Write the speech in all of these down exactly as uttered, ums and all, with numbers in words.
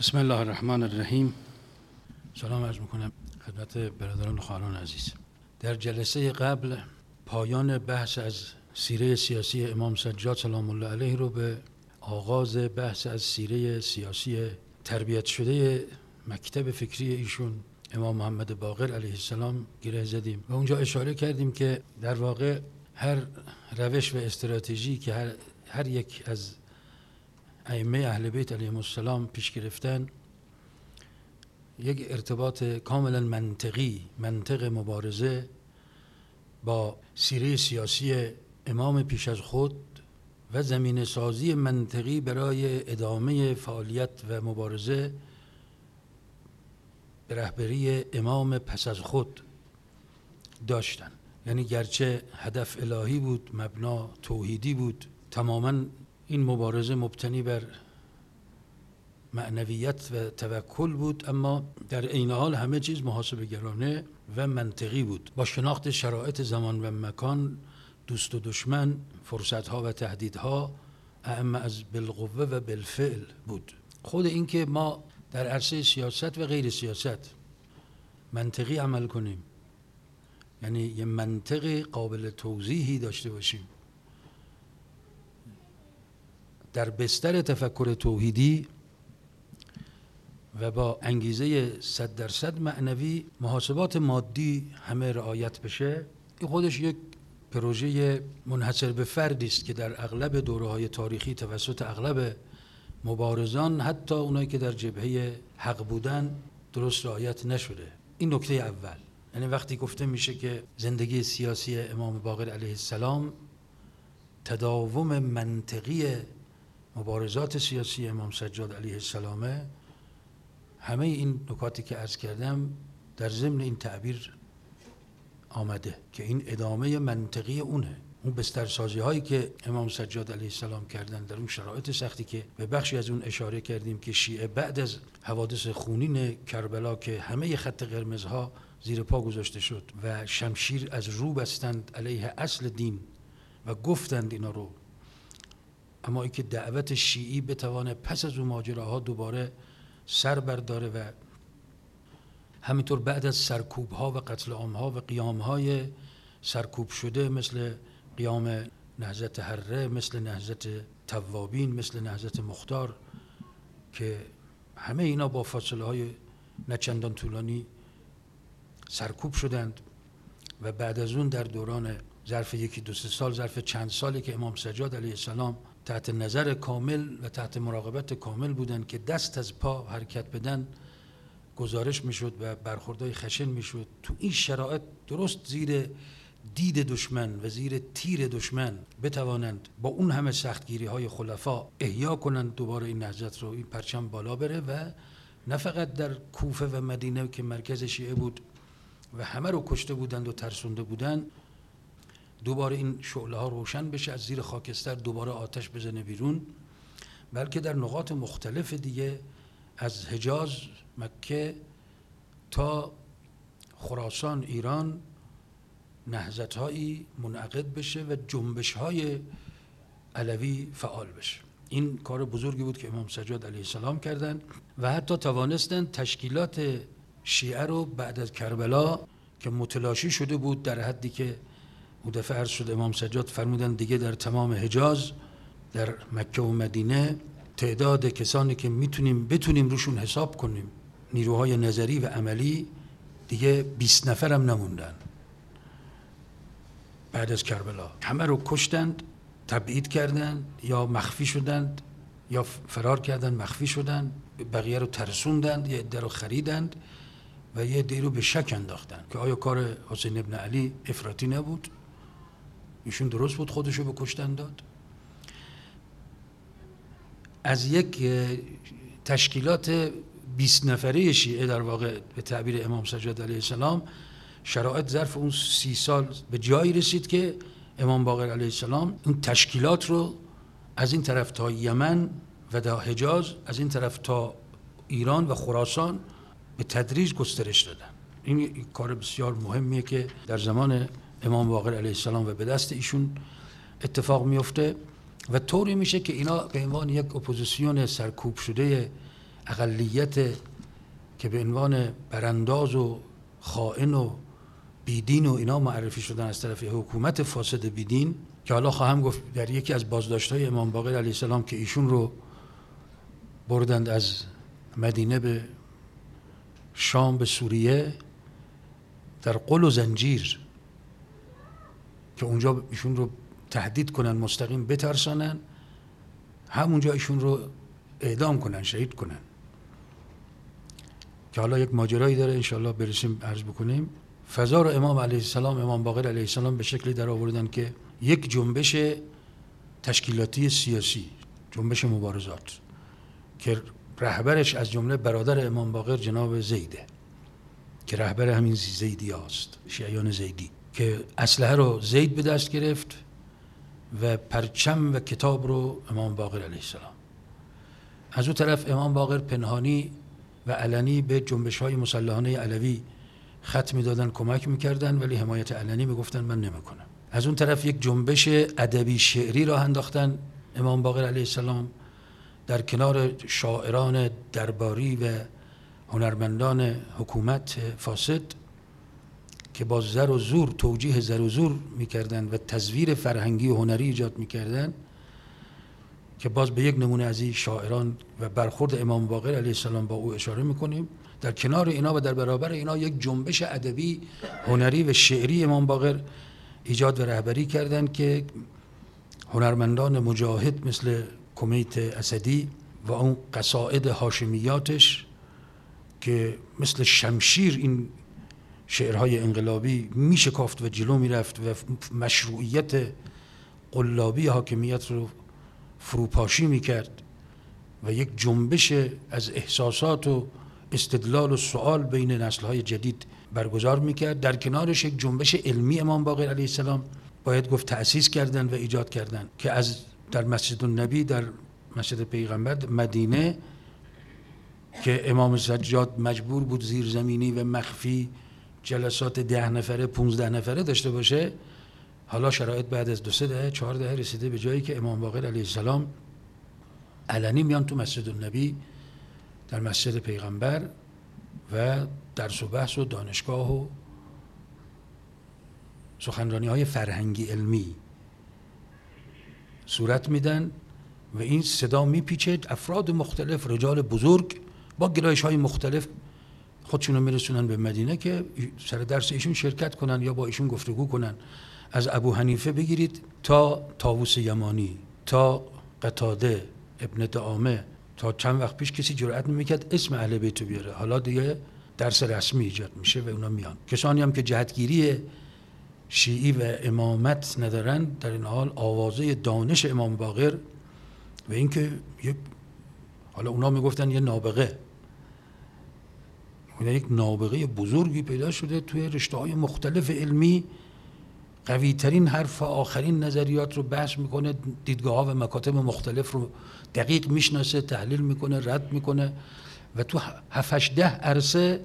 بسم الله الرحمن الرحیم. سلام عرض میکنم خدمت برادران و خواهران عزیز. در جلسه قبل پایان بحث از سیره سیاسی امام سجاد سلام الله علیه رو به آغاز بحث از سیره سیاسی تربیت شده مکتب فکری ایشون امام محمد باقر علیه السلام گره زدیم و اونجا اشاره کردیم که در واقع هر روش و استراتژی که هر, هر یک از ائمه اهل بیت علیهم السلام پیش گرفتن یک ارتباط کاملا منطقی، منطق مبارزه با سیره سیاسی امام پیش از خود و زمینه سازی منطقی برای ادامه فعالیت و مبارزه به رهبری امام پس از خود داشتن. یعنی گرچه هدف الهی بود، مبنا توحیدی بود، تماما این مبارزه مبتنی بر معنویت و توکل بود، اما در عین حال همه چیز محاسبه گرانه و منطقی بود، با شناخت شرایط زمان و مکان، دوست و دشمن، فرصتها و تهدیدها، اعم از بالقوه و بالفعل بود. خود این که ما در عرصه سیاست و غیر سیاست منطقی عمل کنیم، یعنی یه منطق قابل توضیحی داشته باشیم در بستر تفکر توحیدی و با انگیزه صد درصد معنوی، محاسبات مادی همه رعایت بشه، این خودش یک پروژه منحصر به فردی است که در اغلب دوره‌های تاریخی توسط اغلب مبارزان، حتی اونایی که در جبهه حق بودن، درست رعایت نشده. این نکته اول. یعنی وقتی گفته میشه که زندگی سیاسی امام باقر علیه السلام تداوم منطقی مبارزات سیاسی امام سجاد علیه السلامه، همه این نکاتی که عرض کردم در ضمن این تعبیر آمده که این ادامه منطقی اونه. اون بسترسازی هایی که امام سجاد علیه السلام کردن در اون شرایط سختی که به بخشی از اون اشاره کردیم که شیعه بعد از حوادث خونین کربلا که همه خط قرمزها زیر پا گذاشته شد و شمشیر از رو بستند علیه اصل دین و گفتند اینا رو، اما ای که دعوت شیعی بتوانه پس از اون ماجراها دوباره سر برداره و همینطور بعد از سرکوب ها و قتل عام ها و قیام های سرکوب شده مثل قیام نهضت حره، مثل نهضت توابین، مثل نهضت مختار، که همه اینا با فاصله های نچندان طولانی سرکوب شدند و بعد از اون در دوران ظرف یکی دو سه سال، ظرف چند سالی که امام سجاد علیه السلام تحت نظر کامل و تحت مراقبت کامل بودند که دست از پا حرکت بدن گزارش میشد و برخوردهای خشن میشد، تو این شرایط درست زیر دید دشمن و زیر تیر دشمن بتوانند با اون همه سختگیری های خلفا احیا کنند دوباره این نهضت رو، این پرچم بالا بره و نه فقط در کوفه و مدینه که مرکز شیعه بود و همه رو کشته بودند و ترسونده بودند، دوباره این شعله ها روشن بشه، از زیر خاکستر دوباره آتش بزنه بیرون، بلکه در نقاط مختلف دیگه از حجاز، مکه تا خراسان، ایران، نهضت هایی منعقد بشه و جنبش های علوی فعال بشه. این کار بزرگی بود که امام سجاد علیه السلام کردن و حتی توانستند تشکیلات شیعه رو بعد از کربلا که متلاشی شده بود در حدی که اون دفعه عرض شد امام سجاد فرمودن دیگه در تمام حجاز، در مکه و مدینه، تعداد کسانی که میتونیم بتونیم روشون حساب کنیم، نیروهای نظری و عملی، دیگه بیست نفر هم نموندن. بعد از کربلا همه رو کشتند، تبعید کردند، یا مخفی شدند یا فرار کردند، مخفی شدند، بقیه رو ترسوندند، یه عده رو خریدند و یه عده رو به شک انداختند که آیا کار حسین ابن علی افراطی نبود؟ ایشون درست بود خودشو به کشتن داد؟ از یک تشکیلات بیست نفره شیعه در واقع به تعبیر امام سجاد علیه السلام، شرایط ظرف اون سی سال به جایی رسید که امام باقر علیه السلام اون تشکیلات رو از این طرف تا یمن و تا حجاز، از این طرف تا ایران و خراسان به تدریج گسترش دادن. این کار بسیار مهمیه که در زمان امام باقر علیه السلام و به دست ایشون اتفاق میفته و طوری میشه که اینا به عنوان یک اپوزیسیون سرکوب شده اقلیت که به عنوان برانداز و خائن و بیدین و اینا معرفی شدن از طرف حکومت فاسد بیدین، که حالا خواهم گفت در یکی از بازداشت‌های امام باقر علیه السلام که ایشون رو بردند از مدینه به شام به سوریه در قل و زنجیر که اونجا ایشون رو تهدید کنن، مستقیم بترسانن، همونجا ایشون رو اعدام کنن، شهید کنن، که حالا یک ماجرایی داره انشاءالله برسیم عرض بکنیم. فضا رو امام علیه السلام امام باقر علیه السلام به شکلی در آوردن که یک جنبش تشکیلاتی سیاسی، جنبش مبارزات که رهبرش از جمله برادر امام باقر جناب زیده که رهبر همین زیدی هاست، شیعیان زیدی، که اسلحه رو زید به دست گرفت و پرچم و کتاب رو امام باقر علیه السلام. از اون طرف امام باقر پنهانی و علنی به جنبش های مسلحانه علوی خط میدادن، کمک میکردن، ولی حمایت علنی میگفتن من نمیکنم. از اون طرف یک جنبش ادبی شعری راه انداختن امام باقر علیه السلام در کنار شاعران درباری و هنرمندان حکومت فاسد که با زر و زور توجیه زر و زور میکردن و تزویر فرهنگی و هنری ایجاد میکردن، که باز به یک نمونه از این شاعران و برخورد امام باقر علیه السلام با او اشاره میکنیم. در کنار اینا و در برابر اینا یک جنبش ادبی، هنری و شعری امام باقر ایجاد و رهبری کردند که هنرمندان مجاهد مثل کمیت اسدی و اون قصائد هاشمیاتش که مثل شمشیر این شعرهای انقلابی میشکافت و جلو میرفت و مشروعیت قلابی حاکمیت رو فروپاشی میکرد و یک جنبش از احساسات و استدلال و سوال بین نسل‌های جدید برگزار میکرد. در کنارش یک جنبش علمی امام باقر علیه السلام باید گفت تأسیس کردن و ایجاد کردن که از در مسجد النبی، در مسجد پیغمبر مدینه، که امام سجاد مجبور بود زیرزمینی و مخفی جلسات ده نفره پونزده نفره داشته باشه، حالا شرایط بعد از دو سه دهه چهار دهه رسیده به جایی که امام باقر علیه السلام علنی میان تو مسجد النبی در مسجد پیغمبر و درس و بحث و دانشگاه و سخنرانی های فرهنگی علمی صورت میدن و این صدا میپیچه. افراد مختلف، رجال بزرگ با گرایش های مختلف خودشون رو میرسونن به مدینه که سر درس ایشون شرکت کنن یا با ایشون گفتگو کنن. از ابو حنیفه بگیرید تا طاووس یمانی، تا قتاده ابن دعامه، تا چند وقت پیش کسی جرئت نمیکرد اسم اهل بیت رو بیاره، حالا دیگه درس رسمی ایجاد میشه و اونا میان. کسانی هم که جهتگیری شیعی و امامت ندارن، در این حال آوازه دانش امام باقر و اینکه یک، حالا اونا میگفتن یه نابغه، یک نابغه بزرگی پیدا شده توی رشته‌های مختلف علمی، قوی ترین حرف و آخرین نظریات رو بحث میکنه، دیدگاه ها و مکاتب مختلف رو دقیق میشناسه، تحلیل میکنه، رد میکنه و تو هفت هشت ده عرصه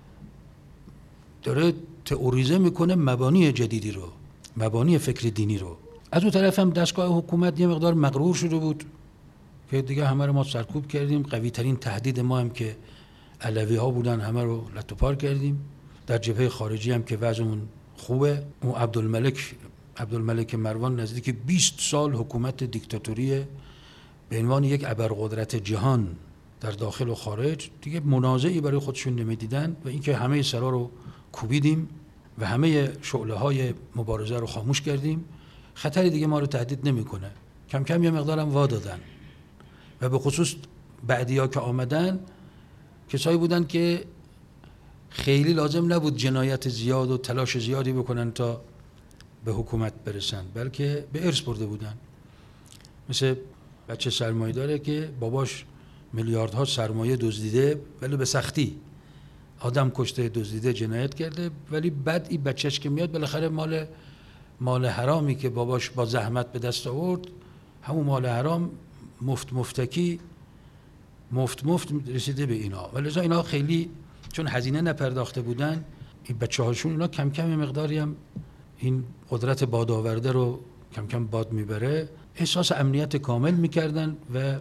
داره تئوریزه میکنه مبانی جدیدی رو، مبانی فکر دینی رو. از اون طرف هم دستگاه حکومت یه مقدار مغرور شده بود که دیگه همه رو ما سرکوب کردیم، قوی ترین تهدید ما هم که علوی ها بودن همه رو لت و پار کردیم. در جبهه خارجی هم که وضعمون خوبه، اون عبدالملک عبدالملک مروان نزدیک بیست سال حکومت دیکتاتوری به عنوان یک ابرقدرت جهان در داخل و خارج، دیگه منازعی برای خودشون نمیدیدن و اینکه همه سرا رو کوبیدیم و همه شعله های مبارزه رو خاموش کردیم، خطری دیگه ما رو تهدید نمیکنه. کم کم یه مقدارم وا دادن و به خصوص بعدیا که آمدن کسایی بودن که خیلی لازم نبود جنایت زیاد و تلاش زیادی بکنن تا به حکومت برسن، بلکه به ارث برده بودن. مثل بچه سرمایه داره که باباش میلیاردها سرمایه دزدیده ولی به سختی، آدم کشته، دزدیده، جنایت کرده، ولی بعد این بچهش که میاد بالاخره مال مال حرامی که باباش با زحمت به دست آورد، همون مال حرام مفت مفتکی مفت مفت رسیده به اینا. ولی اینا خیلی چون هزینه نپرداخته بودن، این بچه هاشون اینا کم کم مقداری هم این قدرت بادآورده رو کم کم باد میبره، احساس امنیت کامل میکردن و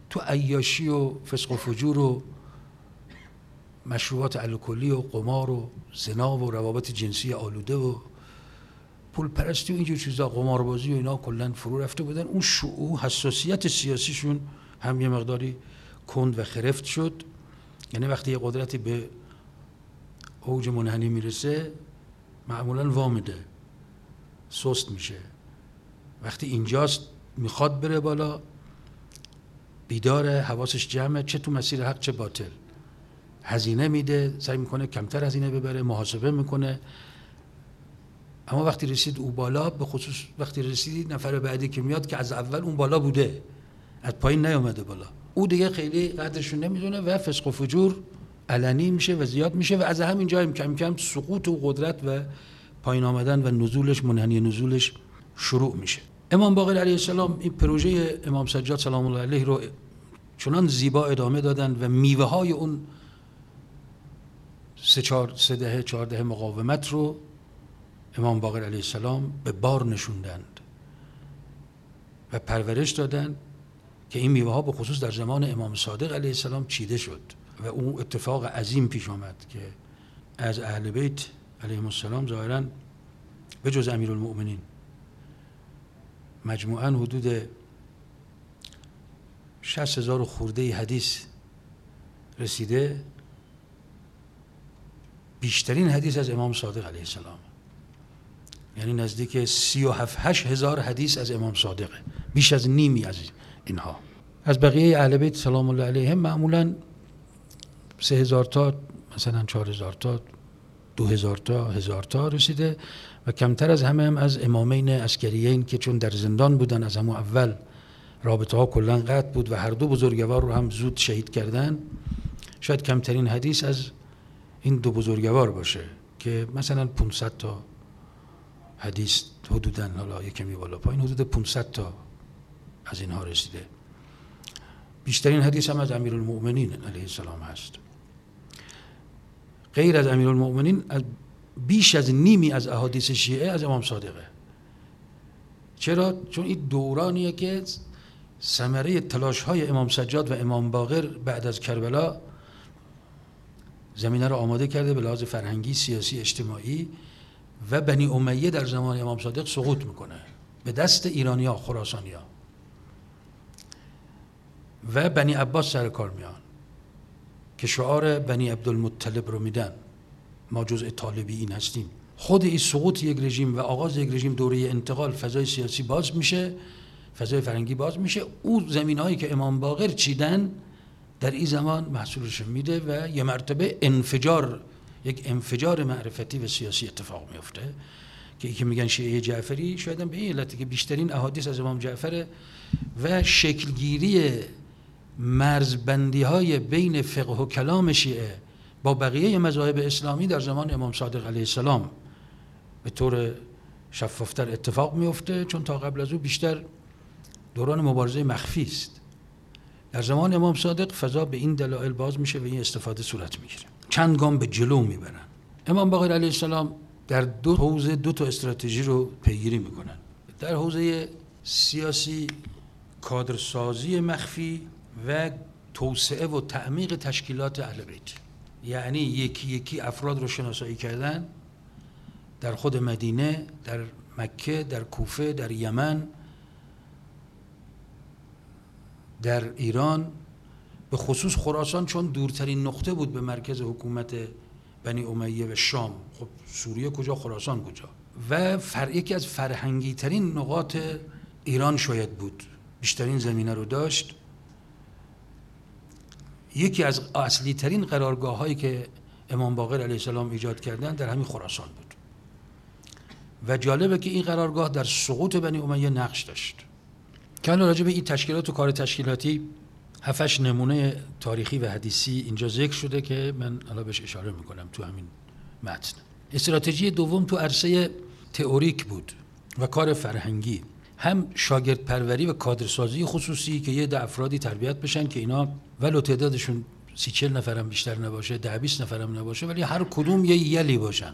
تو عیاشی و فسق و فجور و مشروبات الکلی و قمار و زنا و روابط جنسی آلوده و پول پرستی و اینجور چیزا، قماربازی و اینا کلا فرو رفته بودن. اون شعور حساسیت سیاسیشون هم یه مقداری کند و خرفت شد. یعنی وقتی یه قدرتی به اوج منحنی میرسه معمولا وامیده، سست میشه. وقتی اینجاست میخواد بره بالا، بیداره، حواسش جمعه، چه تو مسیر حق چه باطل، هزینه میده، سعی میکنه کمتر هزینه ببره، محاسبه میکنه. اما وقتی رسید او بالا، به خصوص وقتی رسید نفر بعدی که میاد که از اول اون بالا بوده، از پایین نیومده بالا، او دیگه خیلی قدرشون نمیدونه و فسق و فجور علنی میشه و زیاد میشه و از همین جا کم کم سقوط و قدرت و پایین آمدن و نزولش، منحنی نزولش شروع میشه. امام باقر علیه السلام این پروژه امام سجاد سلام الله علیه رو چنان زیبا ادامه دادن و میوه های اون سه چهار سه دهه چهار دهه مقاومت رو امام باقر علیه السلام به بار نشوندند و پرورش دادند که این میوه ها به خصوص در زمان امام صادق علیه السلام چیده شد و اون اتفاق عظیم پیش آمد که از اهل بیت علیهم السلام ظاهراً به جز امیرالمؤمنین مجموعاً حدود شصت هزار خورده حدیث رسیده. بیشترین حدیث از امام صادق علیه السلام، یعنی نزدیک سی و هفت هشت هزار حدیث از امام صادقه، بیش از نیمی از اینها. از بقیه اهل بیت سلام الله علیهم معمولاً سه هزار تا، مثلا چهار هزار تا، دو هزار تا، هزار تا رسیده و کمتر از همه هم از امامین عسکریین که چون در زندان بودن از همون اول رابطه ها کلا قطع بود و هر دو بزرگوار رو هم زود شهید کردن. شاید کمترین حدیث از این دو بزرگوار باشه که مثلا پانصد تا حدیث حدوداً، حالا یکمی بالا پایین، حدود پانصد تا از اینها رسیده. بیشترین حدیث هم از امیرالمؤمنین علیه السلام هست. غیر از امیرالمؤمنین بیش از نیمی از احادیث شیعه از امام صادقه. چرا؟ چون این دورانیه که ثمره تلاش های امام سجاد و امام باقر بعد از کربلا زمینه رو آماده کرده به لحاظ فرهنگی، سیاسی، اجتماعی و بنی امیه در زمان امام صادق سقوط میکنه به دست ایرانیا، خراسانیا و بنی عباس سر کار میان که شعار بنی عبدالمطلب رو میدن، ما جزء طالبیین هستیم. خود این سقوط یک رژیم و آغاز یک رژیم، دوره انتقال، فضای سیاسی باز میشه، فضای فرهنگی باز میشه. اون زمینهایی که امام باقر چیدن در این زمان محصولش میده و یه مرتبه انفجار، یک انفجار معرفتی و سیاسی اتفاق میفته که ای که میگن شیعه جعفری شاید هم به این علته که بیشترین احادیث از امام جعفر و شکلگیری مرزبندی های بین فقه و کلام شیعه با بقیه مذاهب اسلامی در زمان امام صادق علیه السلام به طور شفافتر اتفاق میفته، چون تا قبل از او بیشتر دوران مبارزه مخفی است. در زمان امام صادق فضا به این دلایل باز میشه و این استفاده صورت میگیره. چند گام به جلو میبرن. امام باقر علیه السلام در دو حوزه دو تا استراتژی رو پیگیری میکنن. در حوزه سیاسی، کادرسازی مخفی و توسعه و تعمیق تشکیلات اهل بیت، یعنی یکی یکی افراد رو شناسایی کردن در خود مدینه، در مکه، در کوفه، در یمن، در ایران، به خصوص خراسان چون دورترین نقطه بود به مرکز حکومت بنی امیه و شام. خب سوریه کجا، خراسان کجا؟ و فر... یکی از فرهنگی ترین نقاط ایران شاید بود، بیشترین زمینه رو داشت. یکی از اصلی ترین قرارگاه هایی که امام باقر علیه السلام ایجاد کردن در همین خراسان بود و جالبه که این قرارگاه در سقوط بنی امیه نقش داشت. که الان راجع به این تشکیلات و کار تشکیلاتی هفتش نمونه تاریخی و حدیثی اینجا ذکر شده که من الان بهش اشاره میکنم تو همین متن. استراتژی دوم تو عرصه تئوریک بود و کار فرهنگی، هم شاگرد پروری و کادرسازی خصوصی که یه ده افرادی تربیت بشن که اینا ولو تعدادشون سی چل نفرم بیشتر نباشه، ده بیست نفرم نباشه، ولی هر کدوم یه یلی باشن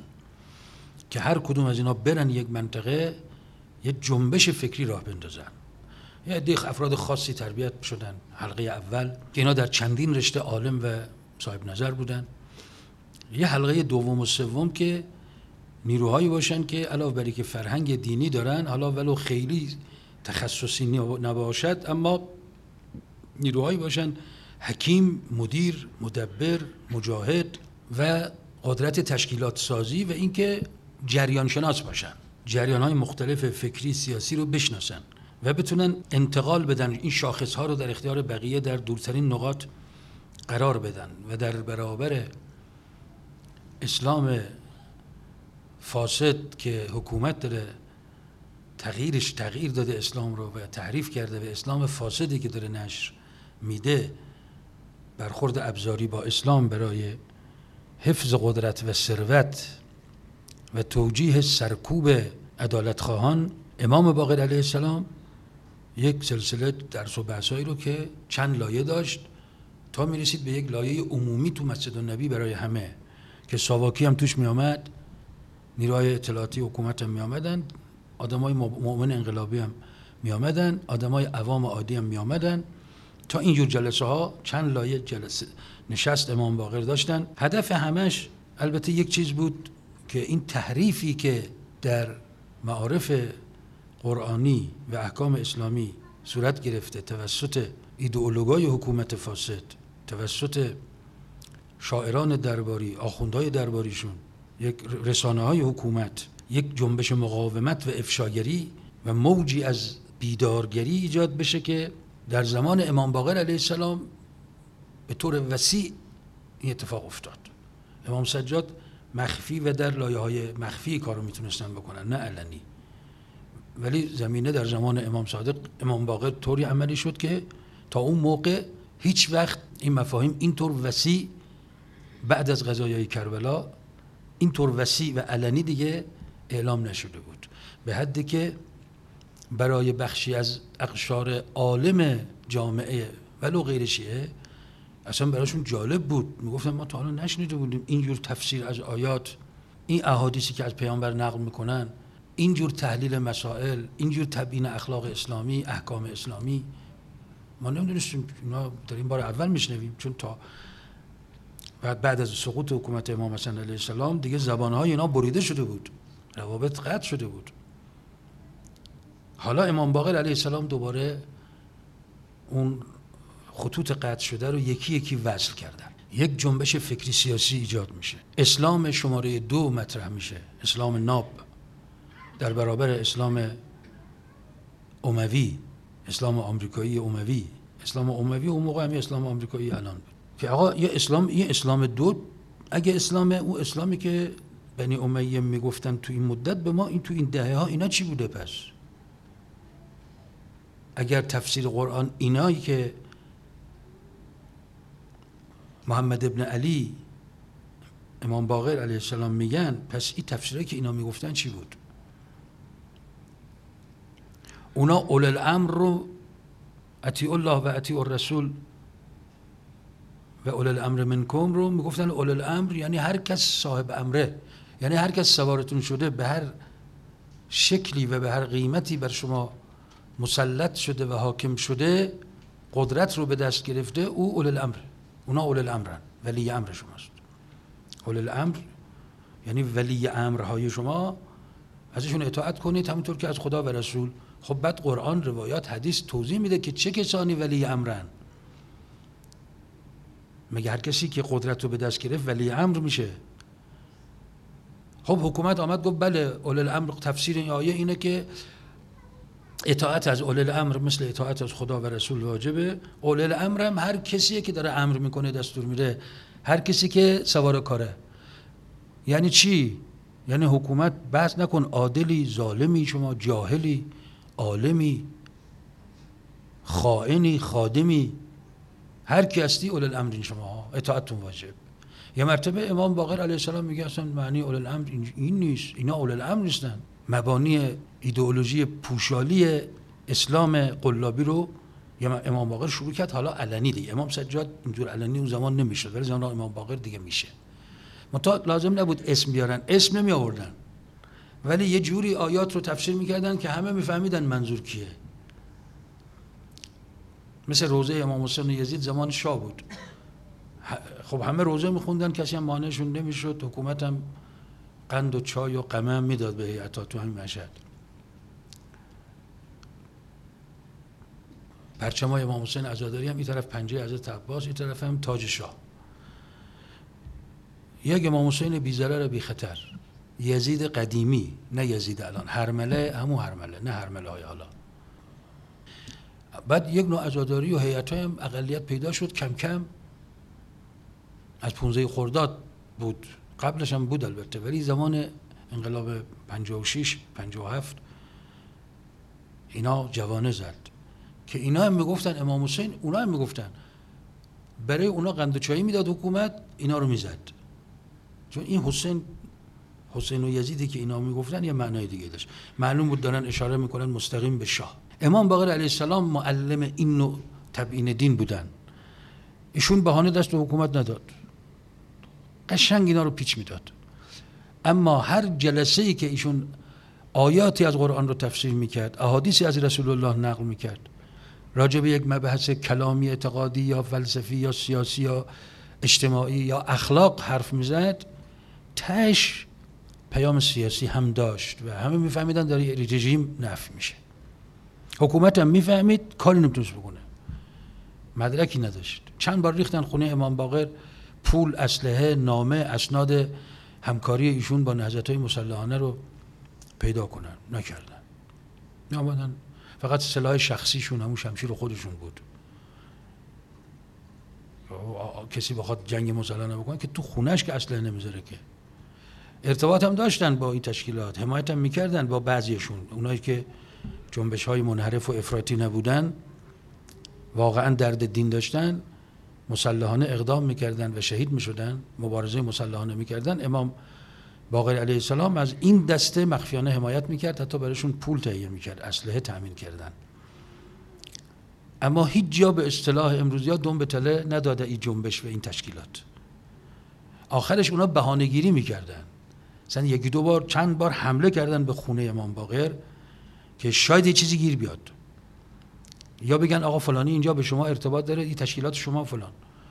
که هر کدوم از اینا برن یک منطقه یه جنبش فکری راه بندازن. یه عده افراد خاصی تربیت شدن حلقه اول که اینا در چندین رشته عالم و صاحب نظر بودن. یه حلقه دوم و سوم که نیروهایی باشن که علاوه بر اینکه فرهنگ دینی دارن، حالا ولو خیلی تخصصی نباشد، اما نیروهایی باشن حکیم، مدیر، مدبر، مجاهد و قدرت تشکیلات سازی و اینکه جریان شناس باشن، جریان‌های مختلف فکری سیاسی رو بشناسن و بتونن انتقال بدن، این شاخص‌ها رو در اختیار بقیه در دورترین نقاط قرار بدن و در برابر اسلام فاسد که حکومت داره تغییرش تغییر داده اسلام رو و تحریف کرده و اسلام فاسدی که داره نشر میده، برخورد ابزاری با اسلام برای حفظ قدرت و ثروت و توجیه سرکوب عدالت خواهان، امام باقر علیه السلام یک سلسله درس و بحثایی رو که چند لایه داشت تا میرسید به یک لایه عمومی تو مسجد النبی برای همه که ساواکی هم توش می آمد، نیروهای اطلاعاتی حکومت هم می آمدن، آدمای مؤمن انقلابی هم می آمدن، آدمای عوام عادی هم می آمدن. تا اینجور جلسه ها چند لایه جلسه نشست امام باقر داشتن. هدف همش البته یک چیز بود که این تحریفی که در معارف قرآنی و احکام اسلامی صورت گرفته توسط ایدئولوژهای حکومت فاسد، توسط شاعران درباری، آخوندهای درباریشون، یک رسانه‌های حکومت، یک جنبش مقاومت و افشاگری و موجی از بیدارگری ایجاد بشه که در زمان امام باقر علیه السلام به طور وسیع این اتفاق افتاد. امام سجاد مخفی و در لایه‌های مخفی کارو میتونستن بکنن، نه علنی، ولی زمینه در زمان امام صادق امام باقر طوری عملی شد که تا اون موقع هیچ وقت این مفاهیم اینطور وسیع بعد از غزوه کربلا اینطور وسیع و علنی دیگه اعلام نشده بود، به حدی که برای بخشی از اقشار عالم جامعه ولو غیر شیعه اصلا براشون جالب بود. میگفتن ما تا حالا نشنیده بودیم اینجور تفسیر از آیات، این احادیثی که از پیامبر نقل میکنن، اینجور تحلیل مسائل، اینجور تبیین اخلاق اسلامی، احکام اسلامی، ما نمیدونستیم. اینا در این بار اول میشنویم، چون تا بعد از سقوط حکومت امام حسن علیه السلام دیگه زبانهای اینا بریده شده بود، روابط قطع شده بود. حالا امام باقر علیه السلام دوباره اون خطوط قطع شده رو یکی یکی وصل کردن. یک جنبش فکری سیاسی ایجاد میشه، اسلام شماره دو مطرح میشه، اسلام ناب در برابر اسلام اموی، اسلام آمریکایی اموی. اسلام اموی اون موقع هم اسلام آمریکایی الان بود که آقا یه اسلام، یه اسلام دو، اگه اسلام او اسلامی که بنی امیه میگفتن تو این مدت، به ما این تو این دهه ها اینا چی بوده؟ پس اگر تفسیر قرآن اینایی که محمد ابن علی امام باقر علیه السلام میگن، پس این تفسیرهایی که اینا میگفتن چی بود؟ اونا اول الامر رو اطیع الله و اطیع الرسول و اول الامر منکم رو میگفتن. اول الامر یعنی هر کس صاحب امره، یعنی هر کس سوارتون شده، به هر شکلی و به هر قیمتی بر شما مسلط شده و حاکم شده، قدرت رو به دست گرفته، او اول الامر. اونا اول الامرن، ولی امر شماست. اول الامر یعنی ولی امرهای شما، ازشون اطاعت کنید همونطور که از خدا و رسول. خب بعد قرآن، روایات، حدیث توضیح میده که چه کسانی ولی امرن. مگه هر کسی که قدرت رو به دست گرفت ولی امر میشه؟ خب حکومت آمد گفت بله اول الامر، تفسیر این آیه اینه که اطاعت از اول الامر مثل اطاعت از خدا و رسول واجبه. اول الامر هم هر کسیه که داره امر میکنه، دستور میده، هر کسی که سوار کاره. یعنی چی؟ یعنی حکومت بحث نکن عادلی، ظالمی، شما جاهلی، عالمی، خائنی، خادمی، هر کی هستی اول الامر شما، اطاعتتون واجب. یه مرتبه امام باقر علیه السلام میگه اصلا معنی اول الامر این نیست، اینا اول الامر نیستن. مبانی ایدئولوژی پوشالی اسلام قلابی رو امام باقر شروع کرد، حالا علنی دیگه. امام سجاد اینجور علنی اون زمان نمیشد، ولی زمان امام باقر دیگه میشه. منتها لازم نبود اسم بیارن، اسم نمی آوردن، ولی یه جوری آیات رو تفسیر میکردن که همه میفهمیدن منظور کیه. مثل روزه امام حسین یزید زمان شاه بود. خب همه روزه میخوندن، کسی هم مانعشون نمیشد، حکومت هم قند و چای و قمه میداد به هیئت‌ها تو همین مشهد. پرچمای امام حسین عزاداری هم این طرف پنجه حضرت عباس، این طرف هم تاج شاه. یک امام حسین بی ضرر بی خطر، یزید قدیمی، نه یزید الان، هرمله، همون هرمله، نه هرمله های حالا. بعد یک نوع عزاداری و هیئت‌های هم اقلیت پیدا شد کم کم. از پانزده خرداد بود، قبلش هم بود البته، ولی زمان انقلاب پنجاه و شش پنجاه و هفت اینا جوانه زد که اینا هم میگفتن امام حسین، اونا هم میگفتن برای اونا قند و چایی میداد حکومت، اینا رو میزد. چون این حسین حسین و یزیدی که اینا میگفتن یه معنای دیگه داشت. معلوم بود دارن اشاره میکنن مستقیم به شاه. امام باقر علیه السلام معلم این نوع تبیین دین بودن. ایشون بهانه دست به حکومت نداد، قشنگ اینا رو پیچ میداد. اما هر جلسه ای که ایشون آیاتی از قرآن رو تفسیر میکرد، احادیثی از رسول الله نقل میکرد، راجع به یک مبحث کلامی اعتقادی یا فلسفی یا سیاسی یا اجتماعی یا اخلاق حرف میزد، تش پیام سیاسی هم داشت و همه میفهمیدن داره رژیم نفی میشه. حکومت هم میفهمید، کاری نمیتونست بکنه، مدرکی نداشت. چند بار ریختن خونه امام باقر پول، اسلحه، نامه، اسناد همکاری ایشون با نهضت‌های مسلحانه رو پیدا کنن، نکردن. نامدن، فقط سلاح شخصیشون همون شمشیر خودشون بود. کسی بخواد جنگ مسلحانه بکنه که تو خونهش که اسلحه نمیذاره که. ارتباط هم داشتن با این تشکیلات، حمایت هم میکردن با بعضیشون، اونایی که جنبش‌های منحرف و افراطی نبودن، واقعا درد دین داشتن، مسلحانه اقدام میکردن و شهید میشدن، مبارزه مسلحانه میکردن. امام باقر علیه السلام از این دسته مخفیانه حمایت میکرد، حتی برایشون پول تهیه میکرد، اسلحه تامین کردن. اما هیچ جا به اصطلاح امروزی ها دم به تله نداده این جنبش و این تشکیلات. آخرش اونا بهانه‌گیری میکردن، مثلا یکی دو بار چند بار حمله کردن به خونه امام باقر که شاید یه چیزی گیر بیاد، یا بگن آقا فلانی اینجا به شما ارتباط داره، این تشکیلات شما فلان.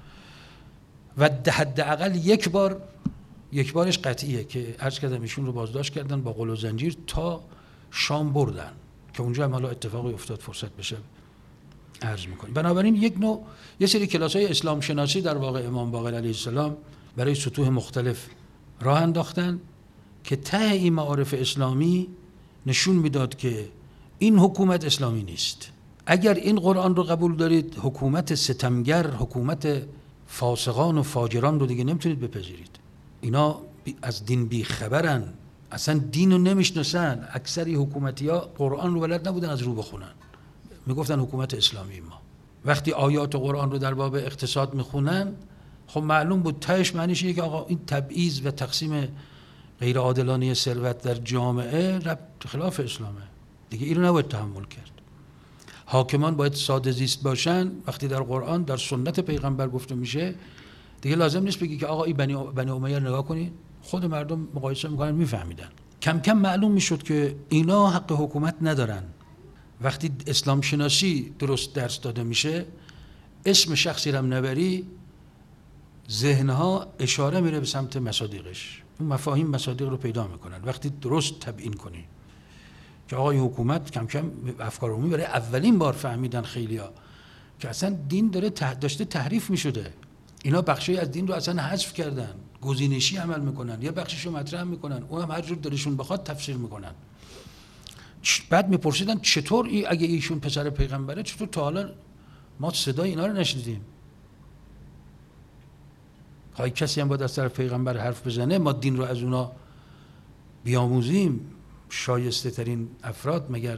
و حداقل یک بار یک بارش قطعیه که عرض کردم ایشون رو بازداشت کردن با قل و زنجیر تا شام بردن، که اونجا هم حالا اتفاقی افتاد فرصت بشه عرض میکنیم. بنابراین یک نوع یه سری کلاس‌های اسلام شناسی در واقع امام باقر علیه السلام برای سطوح مختلف راه انداختن که ته این معارف اسلامی نشون میداد که این حکومت اسلامی نیست. اگر این قرآن رو قبول دارید، حکومت ستمگر، حکومت فاسقان و فاجران رو دیگه نمیتونید بپذیرید. اینا از دین بی خبرن، اصلا دین رو نمیشناسن. اکثری حکومتی ها قرآن رو بلد نبودن از رو بخونن، میگفتن حکومت اسلامی. ما وقتی آیات قرآن رو در باب اقتصاد میخونن، خب معلوم بود تهش معنیش اینه که آقا این تبعیض و تقسیم غیر عادلانه ثروت در جامعه خلاف اسلامه دیگه، این رو نباید تحمل کرد. حاکمان باید ساده زیست باشن. وقتی در قرآن در سنت پیغمبر گفته میشه، دیگه لازم نیست بگی که آقا این بنی بنی امیه رو نگاه کنید، خود مردم مقایسه میکنن میفهمیدن. کم کم معلوم میشد که اینا حق حکومت ندارن. وقتی اسلام شناسی درست درس داده میشه، اسم شخصی رو نبری، ذهنها اشاره میره به سمت مصادیقش، اون مفاهیم مصادیق رو پیدا میکنن وقتی درست تبیین کنی که آقای حکومت کم کم افکار عمومی برای اولین بار فهمیدن خیلیا که اصلا دین داره ته داشته تحریف میشده. اینا بخشی از دین رو اصلا حذف کردن، گزینشی عمل میکنن، یا بخشش رو مطرح میکنن، اون هم هر جور دلشون بخواد تفسیر میکنن. بعد میپرسیدن چطور ای اگه ایشون پسر پیغمبره، چطور تا حالا ما صدای اینا رو نشنیدیم؟ های کسی هم باید از طرف پیغمبر حرف بزنه، ما دین رو از اونا بیاموزیم. شایسته ترین افراد مگر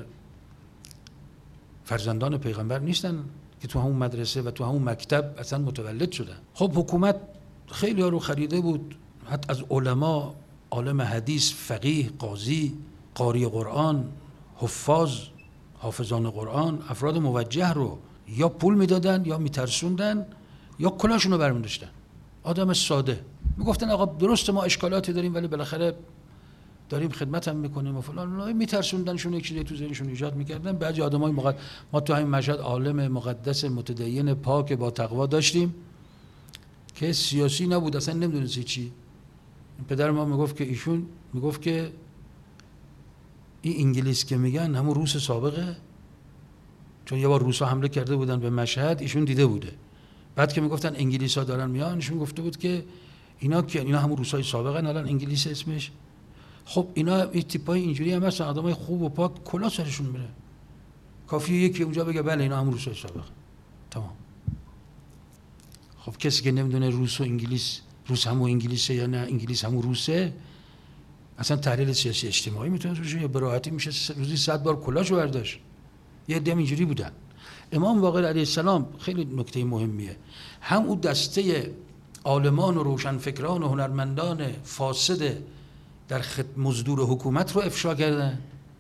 فرزندان پیغمبر نیستن که تو همون مدرسه و تو همون مکتب اصلا متولد شدن؟ خب حکومت خیلی ها رو خریده بود، حتی از علما، عالم حدیث، فقیه، قاضی، قاری قرآن، حفاظ، حافظان قرآن، افراد موجه رو یا پول میدادن یا میترسوندن یا کلاشون رو برمی‌داشتن. آدم ساده میگفتن آقا درسته ما اشکالاتی داریم ولی بالاخره داریم خدمت هم میکنیم و فلان. اونا میترسوندنشون، یک چیزی تو ذهنشون ایجاد میکردن. بعضی آدمای مقد... ما تو همین مشهد عالم مقدس متدین پاک با تقوا داشتیم که سیاسی نبود، اصلا نمیدونست چی. پدر ما میگفت که ایشون میگفت که این انگلیس که میگن همون روس سابقه، چون یه بار روسا حمله کرده بودن به مشهد، ایشون دیده بوده. بعد که میگفتن انگلیسا دارن میان، ایشون گفته بود که اینا که اینا همون روسای سابقن، الان انگلیس اسمش. خب اینا این تیپای اینجوری هم هستن، آدمای خوب و پاک، کلا سرشون میره. کافیه یکی اونجا بگه بله اینا همون روسای سابقه، تمام. خب کسی که نمیدونه روس و انگلیس، روس همون انگلیسه یا نه انگلیس همون روسه، اصلا تحلیل سیاسی اجتماعی میتونه توش یا به راحتی میشه روزی صد بار کلاشو برداشت. یه عده اینجوری بودن. امام باقر علیه السلام خیلی نکته مهمیه، هم اون دسته عالمان و روشنفکران و هنرمندان فاسد در مزدور حکومت رو افشا کردن،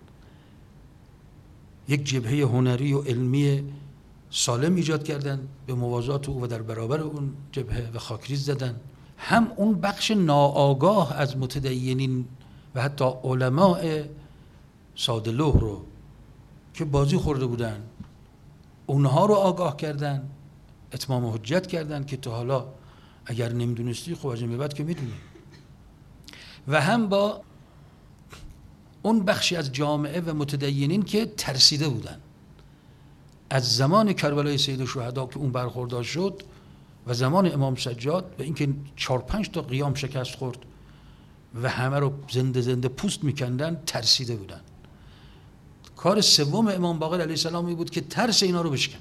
یک جبهه هنری و علمی سالم ایجاد کردن به موازات او و در برابر اون جبهه و خاکریز زدن. هم اون بخش ناآگاه از متدینین و حتی علماء ساده لوح رو که بازی خورده بودن، اونها رو آگاه کردن، اتمام حجت کردن که تا حالا اگر نمیدونستی خب از این به بعد که میدونی. و هم با اون بخشی از جامعه و متدینین که ترسیده بودن از زمان کربلای سید الشهدا که اون برخوردار شد و زمان امام سجاد و اینکه چهار پنج تا قیام شکست خورد و همه رو زنده زنده پوست میکندن، ترسیده بودن. کار سوم امام باقر علیه السلام بود که ترس اینا رو بشکنه.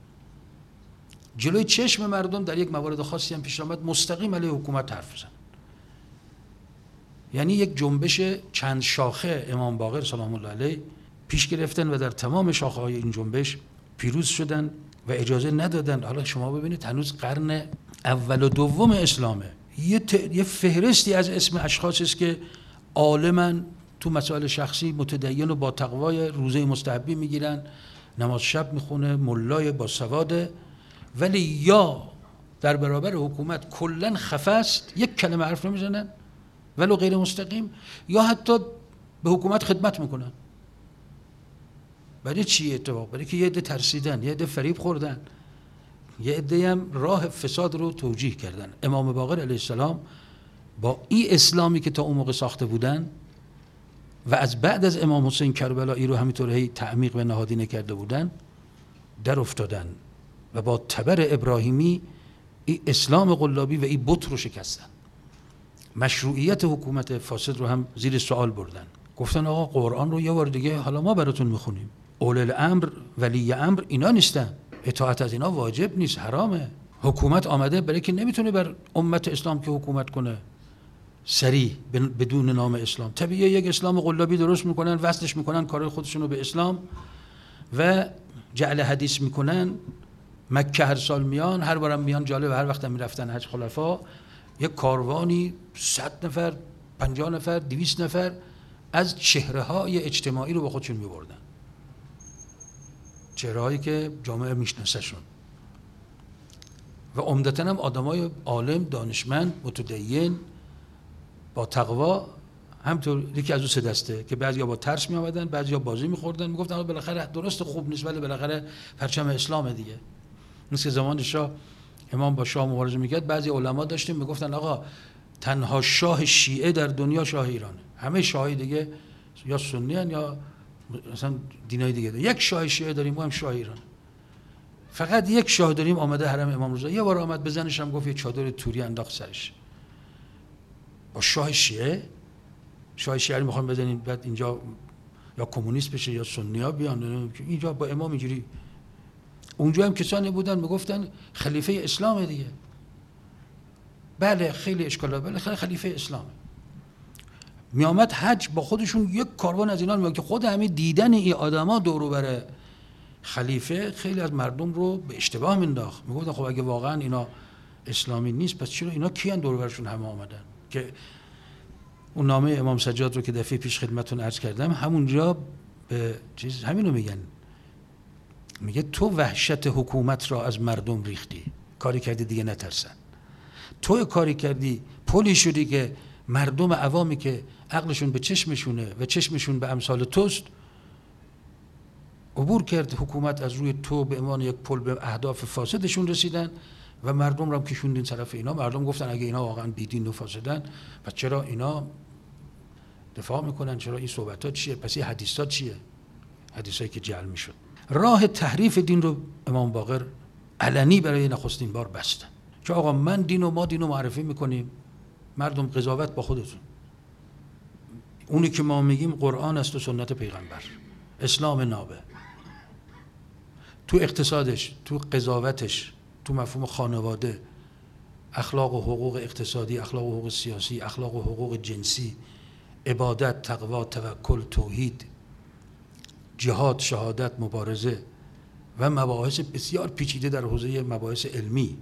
جلوی چشم مردم در یک موارد خاصی هم پیش آمد مستقیم علیه حکومت حرف بزنن. یعنی یک جنبش چند شاخه امام باقر سلام الله علیه پیش گرفتن و در تمام شاخه های این جنبش پیروز شدن و اجازه ندادن. حالا شما ببینید هنوز قرن اول و دوم اسلامه، یه, ت... یه فهرستی از اسم اشخاصی است که عالمن، تو مسائل شخصی متدین و با تقوای، روزه مستحبی میگیرن، نماز شب میخونه، ملای با سواده، ولی یا در برابر حکومت کلن خفه است، یک کلمه حرف نمیزنن ولو غیر مستقیم، یا حتی به حکومت خدمت میکنن. برای چی اتفاق؟ برای که یه عده ترسیدن، یه عده فریب خوردن، یه عده هم راه فساد رو توجیه کردن. امام باقر علیه السلام با این اسلامی که تا اون موقع ساخته بودن و از بعد از امام حسین کربلایی رو همینطور هی تعمیق و نهادینه کرده بودن، در افتادن و با تبر ابراهیمی این اسلام قلابی و این بت رو شکستن. مشروعیت حکومت فاسد رو هم زیر سوال بردن. گفتن آقا قرآن رو یه بار دیگه حالا ما براتون میخونیم، اول الامر ولی امر اینا نیستن، اطاعت از اینا واجب نیست، حرامه. حکومت آمده برای که نمیتونه بر امت اسلام که حکومت کنه سریع بدون نام اسلام. طبیعیه یک اسلام قلابی درست میکنن، وصلش میکنن کار خودشونو به اسلام و جعل حدیث میکنن. مکه هر سال میان، هر بارم میان، جالب، هر وقت هم میرفتن حج خلفا، یک کاروانی صد نفر، پنجاه نفر، دویست نفر از چهره های اجتماعی رو با خودشون میبردن، چهره هایی که جامعه میشناسه شون و عمدتاً هم آدمای عالم، دانشمند، متدین با تقوا. همطور یکی از اون سه دسته که بعضیا با ترس می آمدن، بعضیا بازی می‌خوردن، میگفتن بالاخره درست خوب نیست ولی بالاخره پرچم اسلام دیگه. مثل زمان شاه امام با شاه مبارزه میکرد، بعضی علما داشتیم میگفتن آقا تنها شاه شیعه در دنیا شاه ایرانه، همه شاهای دیگه یا سنی ان یا مثلا دینای دیگه داره. یک شاه شیعه داریم، ما هم شاه ایران. فقط یک شاه داریم آمده حرم امام رضا. یه بار آمد بزنش هم گفت یه چادر توری انداخت سرش. با شاه شیعه، شاه شیعه رو میخوام بزنین بعد اینجا یا کمونیست بشه یا سنی‌ها بیان، اینجا با امام اینجوری. اونجا هم کسانی بودن میگفتن خلیفه اسلام دیگه. بله خیلی اشکاله، بله خلیفه اسلام. می آمد حج با خودشون یک کاروان از اینا میاد که خود همین دیدن این آدما دور و بر خلیفه خیلی از مردم رو به اشتباه مینداخت. میگفتن خب اگه واقعا اینا اسلامی نیست پس چرا اینا کیان دور و برشون همه آمدن؟ که اون نامه امام سجاد رو که دفعه پیش خدمتتون عرض کردم، همونجا به چیز همینو میگن، میگه تو وحشت حکومت را از مردم ریختی، کاری کردی دیگه نترسن. تو کاری کردی پلی شدی که مردم عوامی که عقلشون به چشمشونه و چشمشون به امثال توست عبور کرد حکومت از روی تو به عنوان یک پل به اهداف فاسدشون رسیدن و مردم رو هم کشوندین طرف اینا. مردم گفتن اگه اینا واقعا بیدین و فاسدن و چرا اینا دفاع میکنن، چرا این صحبت ها چیه، پس این حدیث ها چیه، حدیث هایی که جعل میشد. راه تحریف دین رو امام باقر علنی برای نخستین بار بستن که آقا من دین و ما دین رو معرفی میکنیم، مردم قضاوت با خودتون. اونی که ما میگیم قرآن است و سنت پیغمبر، اسلام نابه. تو اقتصادش، تو قضاوتش، تو مفهوم خانواده، اخلاق و حقوق اقتصادی، اخلاق و حقوق سیاسی، اخلاق و حقوق جنسی، عبادت، تقوا، توکل، توحید، جهاد، شهادت، مبارزه و مباحث بسیار پیچیده در حوزه مباحث علمی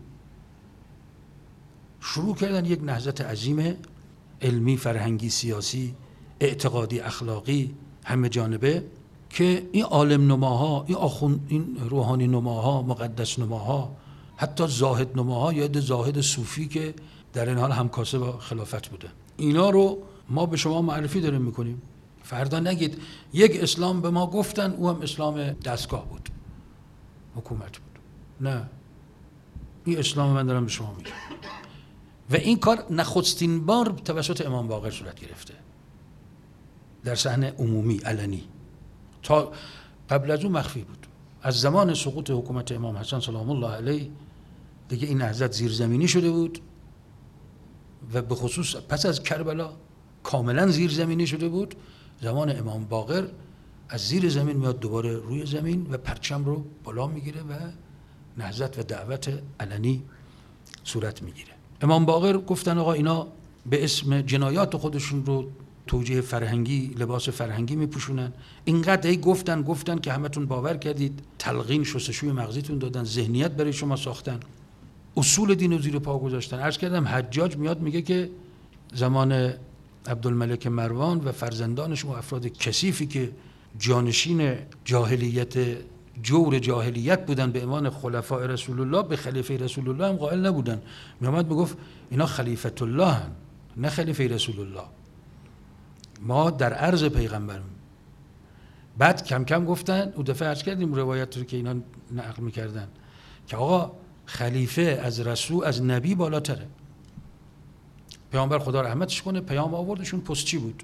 شروع کردن یک نهضت عظیم علمی، فرهنگی، سیاسی، اعتقادی، اخلاقی، همه جانبه که این عالم نماها، این آخوند، این روحانی نماها، مقدس نماها، حتی زاهد نماها یا عده زاهد صوفی که در این حال همکاسه با خلافت بوده، اینا رو ما به شما معرفی داریم میکنیم. فردا نگید یک اسلام به ما گفتن او هم اسلام دستگاه بود، حکومت بود. نه، این اسلام من دارم به شما میگم. و این کار نخستین بار توسط امام باقر صورت گرفته در صحنه عمومی علنی. تا قبل از اون مخفی بود. از زمان سقوط حکومت امام حسن سلام الله علیه دیگه این نهضت زیرزمینی شده بود و به خصوص پس از کربلا کاملا زیرزمینی شده بود. زمان امام باقر از زیر زمین میاد دوباره روی زمین و پرچم رو بالا میگیره و نهضت و دعوت علنی صورت میگیره. امام باقر گفتن آقا اینا به اسم جنایات خودشون رو توجیه فرهنگی، لباس فرهنگی میپوشونن. اینقدر ای گفتن گفتن که همتون باور کردید، تلقین شستشوی مغزیتون دادن، ذهنیت برای شما ساختن، اصول دین رو زیر پا گذاشتن. عرض کردم حجاج میاد میگه که زمان عبدالملک مروان و فرزندانش و افراد کثیفی که جانشین جاهلیت، جور جاهلیت بودن به عنوان خلفای رسول الله، به خلیفه رسول الله هم قائل نبودن. میامد میگفت اینا خلیفت الله هن، نه خلیفه رسول الله، ما در عرض پیغمبریم. بعد کم کم گفتن، او دفعه عرض کردیم روایت رو که اینا نقل میکردن که آقا خلیفه از رسول، از نبی بالاتره. پیامبر خدا رحمتش کنه پیام آوردشون پستچی بود،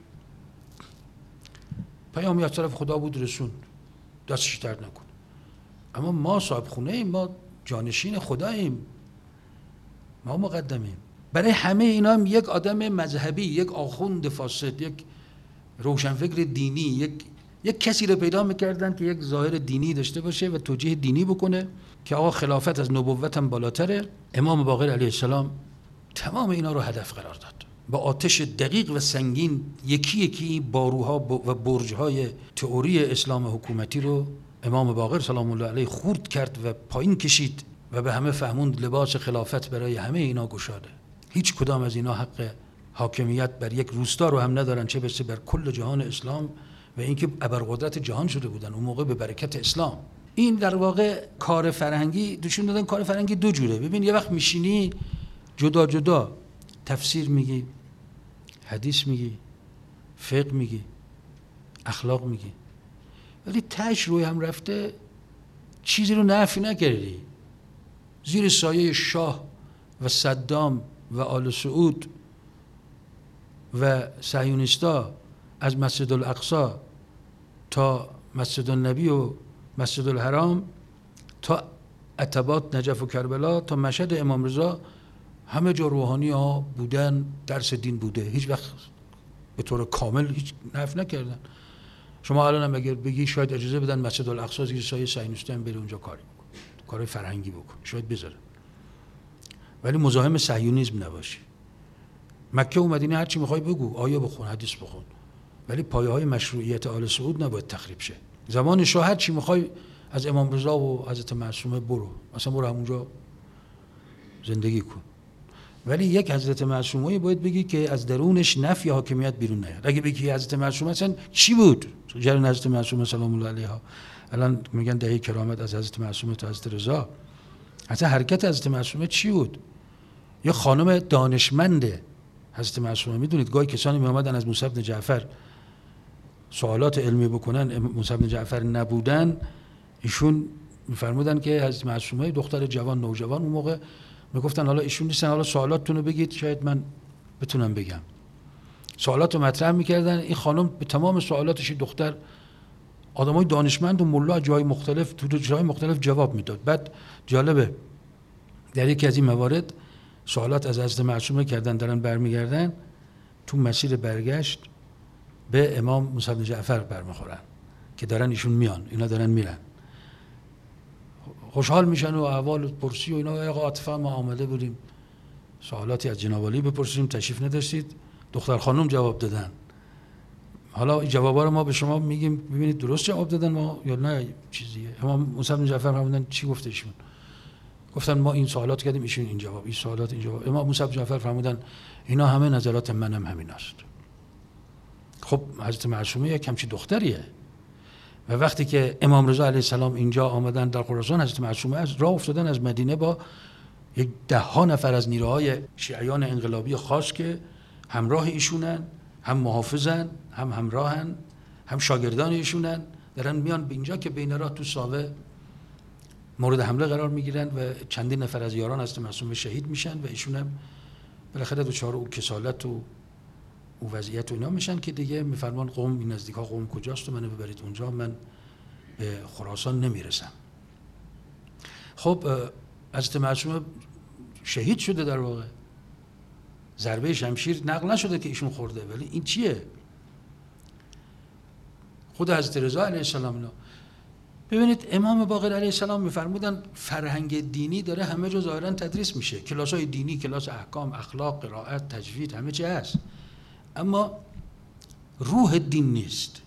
پیامی از طرف خدا بود رسون، دستش درد نکنه. اما ما صاحب خونه ایم، ما جانشین خداییم، ما مقدمیم. برای همه اینا هم یک آدم مذهبی، یک آخوند فاسد، یک روشنفکر دینی، یک یک کسی رو پیدا میکردن که یک ظاهر دینی داشته باشه و توجیه دینی بکنه که آقا خلافت از نبوت هم بالاتره. امام باقر علیه السلام تمام اینا رو هدف قرار داد. با آتش دقیق و سنگین یکی یکی باروها و برج‌های تئوری اسلام حکومتی رو امام باقر سلام الله علیه خورد کرد و پایین کشید و به همه فهموند لباس خلافت برای همه اینا گشاده. هیچ کدام از اینا حق حاکمیت بر یک روستا رو هم ندارن، چه برسه بر کل جهان اسلام و اینکه ابرقدرت جهان شده بودن اون موقع به برکت اسلام. این در واقع کار فرهنگی دوشون دادن. کار فرهنگی دو جوره. ببین یه وقت میشینی جدا جدا تفسیر میگی، حدیث میگی، فقه میگی، اخلاق میگی، ولی تاش روی هم رفته چیزی رو نفی نکردی. زیر سایه شاه و صدام و آل سعود و صهیونیستا از مسجد الاقصی تا مسجد النبی و مسجد الحرام تا عتبات نجف و کربلا تا مشهد امام رضا همه جا روحانی ها بودن، درس دین بوده، هیچ وقت به طور کامل هیچ نفی نکردن. شما الان هم اگر بگی شاید اجازه بدن مسجد الاقصی زیر سایه صهیونیستا هم بره اونجا کاری بکن، کار فرهنگی بکن، شاید بذاره، ولی مزاحم صهیونیسم نباشی. مکه و مدینه هر چی میخوای بگو، آیه بخون، حدیث بخون، ولی پایه های مشروعیت آل سعود نباید تخریب شه. زمان شاه هر چی میخوای از امام رضا و حضرت معصومه برو، مثلا برو همونجا زندگی کن، ولی یک حضرت معصومه باید بگی که از درونش نفی حاکمیت بیرون نیاد. اگه بگی حضرت معصومه اصلا چی بود جریان حضرت معصومه سلام الله علیها، الان میگن دهه کرامت از حضرت معصومه تا حضرت رضا، اصلا حرکت حضرت معصومه چی بود؟ یه خانم دانشمنده، حضرت معصومه میدونید گاهی کسانی می آمدن از موسی بن جعفر سوالات علمی بکنن، موسی بن جعفر نبودن، ایشون میفرمودن که حضرت معصومه دختر جوان نوجوان اون موقع میگفتن حالا ایشون نیستن، حالا سوالاتتون رو بگید شاید من بتونم بگم. سوالات رو مطرح میکردن، این خانم به تمام سوالاتش دختر آدمای دانشمند و ملا جای مختلف تو جای مختلف جواب میداد. بعد جالبه در یکی از این موارد سوالات از حضرت معصومه کردن، دارن برمیگردن، تو مسیر برگشت به امام موسی بن جعفر برمیخورن که دارن ایشون میان، اینا دارن میرن، خوشحال میشن و احوال پرسی و اینا. آقا عاطفه ما آمده بودیم سوالاتی از جناب عالی بپرسیم، تشریف نداشتید. دختر خانم جواب دادن. حالا این جوابا رو ما به شما میگیم ببینید درست جواب دادن ما یا نه چیزیه. امام موسی بن جعفر فرمودن چی گفته ایشون؟ گفتن ما این سوالات کردیم ایشون این جواب، این سوالات این جواب. امام موسی بن جعفر فرمودن اینا همه نظرات منم همین است. خب حضرت معصومه یک همچین دختریه و وقتی که امام رضا علیه السلام اینجا آمدن در خراسان، حضرت معصومه از راه افتادن از مدینه با یک ده ها نفر از نیروهای شیعیان انقلابی خاص که همراه ایشونن، هم محافظن، هم همراهن، هم شاگردان ایشونن، دارن میان به اینجا که بین راه تو ساوه مورد حمله قرار میگیرن و چندین نفر از یاران حضرت معصومه شهید میشن و ایشون هم بالاخره دچار او کسالت و او وضعیت و اینا میشن که دیگه میفرمان قم این نزدیکا قم کجاست و منو ببرید اونجا، من به خراسان نمیرسم. خب حضرت معصومه شهید شده، در واقع ضربه شمشیر نقل نشده که ایشون خورده، ولی این چیه؟ خود حضرت رضا علیه السلام اینا. ببینید امام باقر علیه السلام میفرمودن فرهنگ دینی داره همه جا ظاهرا تدریس میشه، کلاس‌های دینی، کلاس احکام، اخلاق، قرائت، تجوید، همه چی هست، اما روح دین نیست.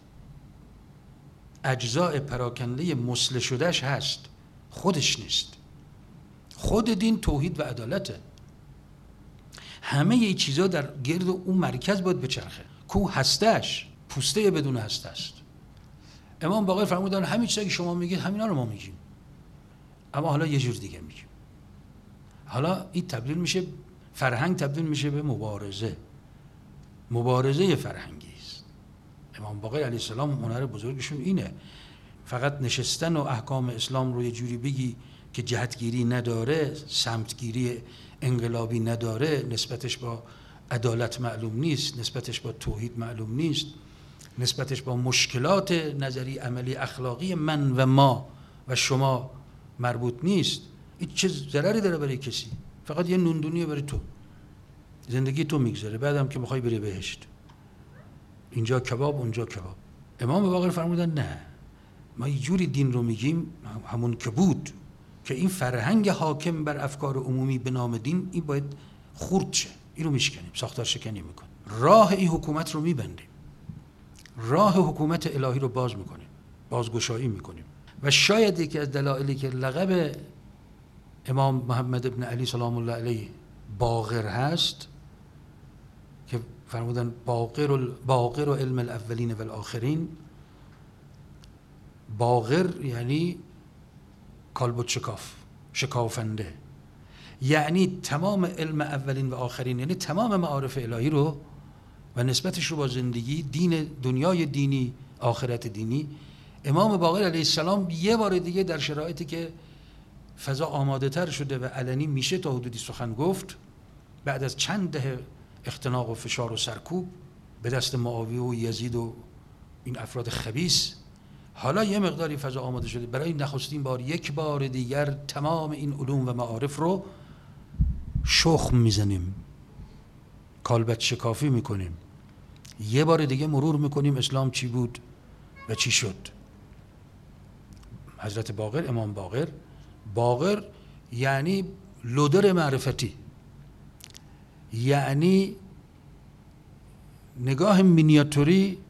اجزاء پراکنده مسله شدهش هست، خودش نیست. خود دین توحید و عدالته. همه این چیزا در گرد اون مرکز باید بچرخه. کو هستش، پوسته بدون هسته است. امام باقر فرمودن همین چیزا که شما میگید همینا رو ما میگیم، اما حالا یه جور دیگه میگیم. حالا این تبدیل میشه، فرهنگ تبدیل میشه به مبارزه. مبارزه فرهنگی است. امام باقر علیه السلام هنر بزرگشون اینه. فقط نشستن و احکام اسلام رو یه جوری بگی که جهتگیری نداره، سمتگیری انقلابی نداره، نسبتش با عدالت معلوم نیست، نسبتش با توحید معلوم نیست، نسبتش با مشکلات نظری عملی اخلاقی من و ما و شما مربوط نیست. این چه ضرری داره برای کسی؟ فقط یه نوندونیه برای تو، زندگی تو میگذره، بعدم که میخوای بری بهشت، اینجا کباب اونجا کباب. امام باقر فرمودن نه، ما یه جوری دین رو میگیم همون که بود که این فرهنگ حاکم بر افکار عمومی به نام دین این باید خورد شه، این رو میشکنیم، ساختار شکنی میکنیم، راه این حکومت رو میبندیم، راه حکومت الهی رو باز میکنیم، بازگشایی میکنیم. و شاید یکی از دلایلی که لقب امام محمد ابن علی سلام الله علیه باقر هست که فرمودن باقر باقر و علم الاولین و الاخرین، باقر یعنی کالبد شکاف، شکافنده، یعنی تمام علم اولین و آخرین، یعنی تمام معارف الهی رو و نسبتش رو با زندگی، دین، دنیای دینی، آخرت دینی. امام باقر علیه السلام یه بار دیگه در شرایطی که فضا آماده تر شده و علنی میشه تا حدودی سخن گفت، بعد از چند دهه اختناق و فشار و سرکوب به دست معاویه و یزید و این افراد خبیث، حالا یه مقداری فضا آماده شده برای نخستین بار یک بار دیگر تمام این علوم و معارف رو شخم میزنیم، کالبد شکافی میکنیم، یه بار دیگه مرور میکنیم اسلام چی بود و چی شد. حضرت باقر، امام باقر، باقر یعنی لودر معرفتی، یعنی نگاه مینیاتوری،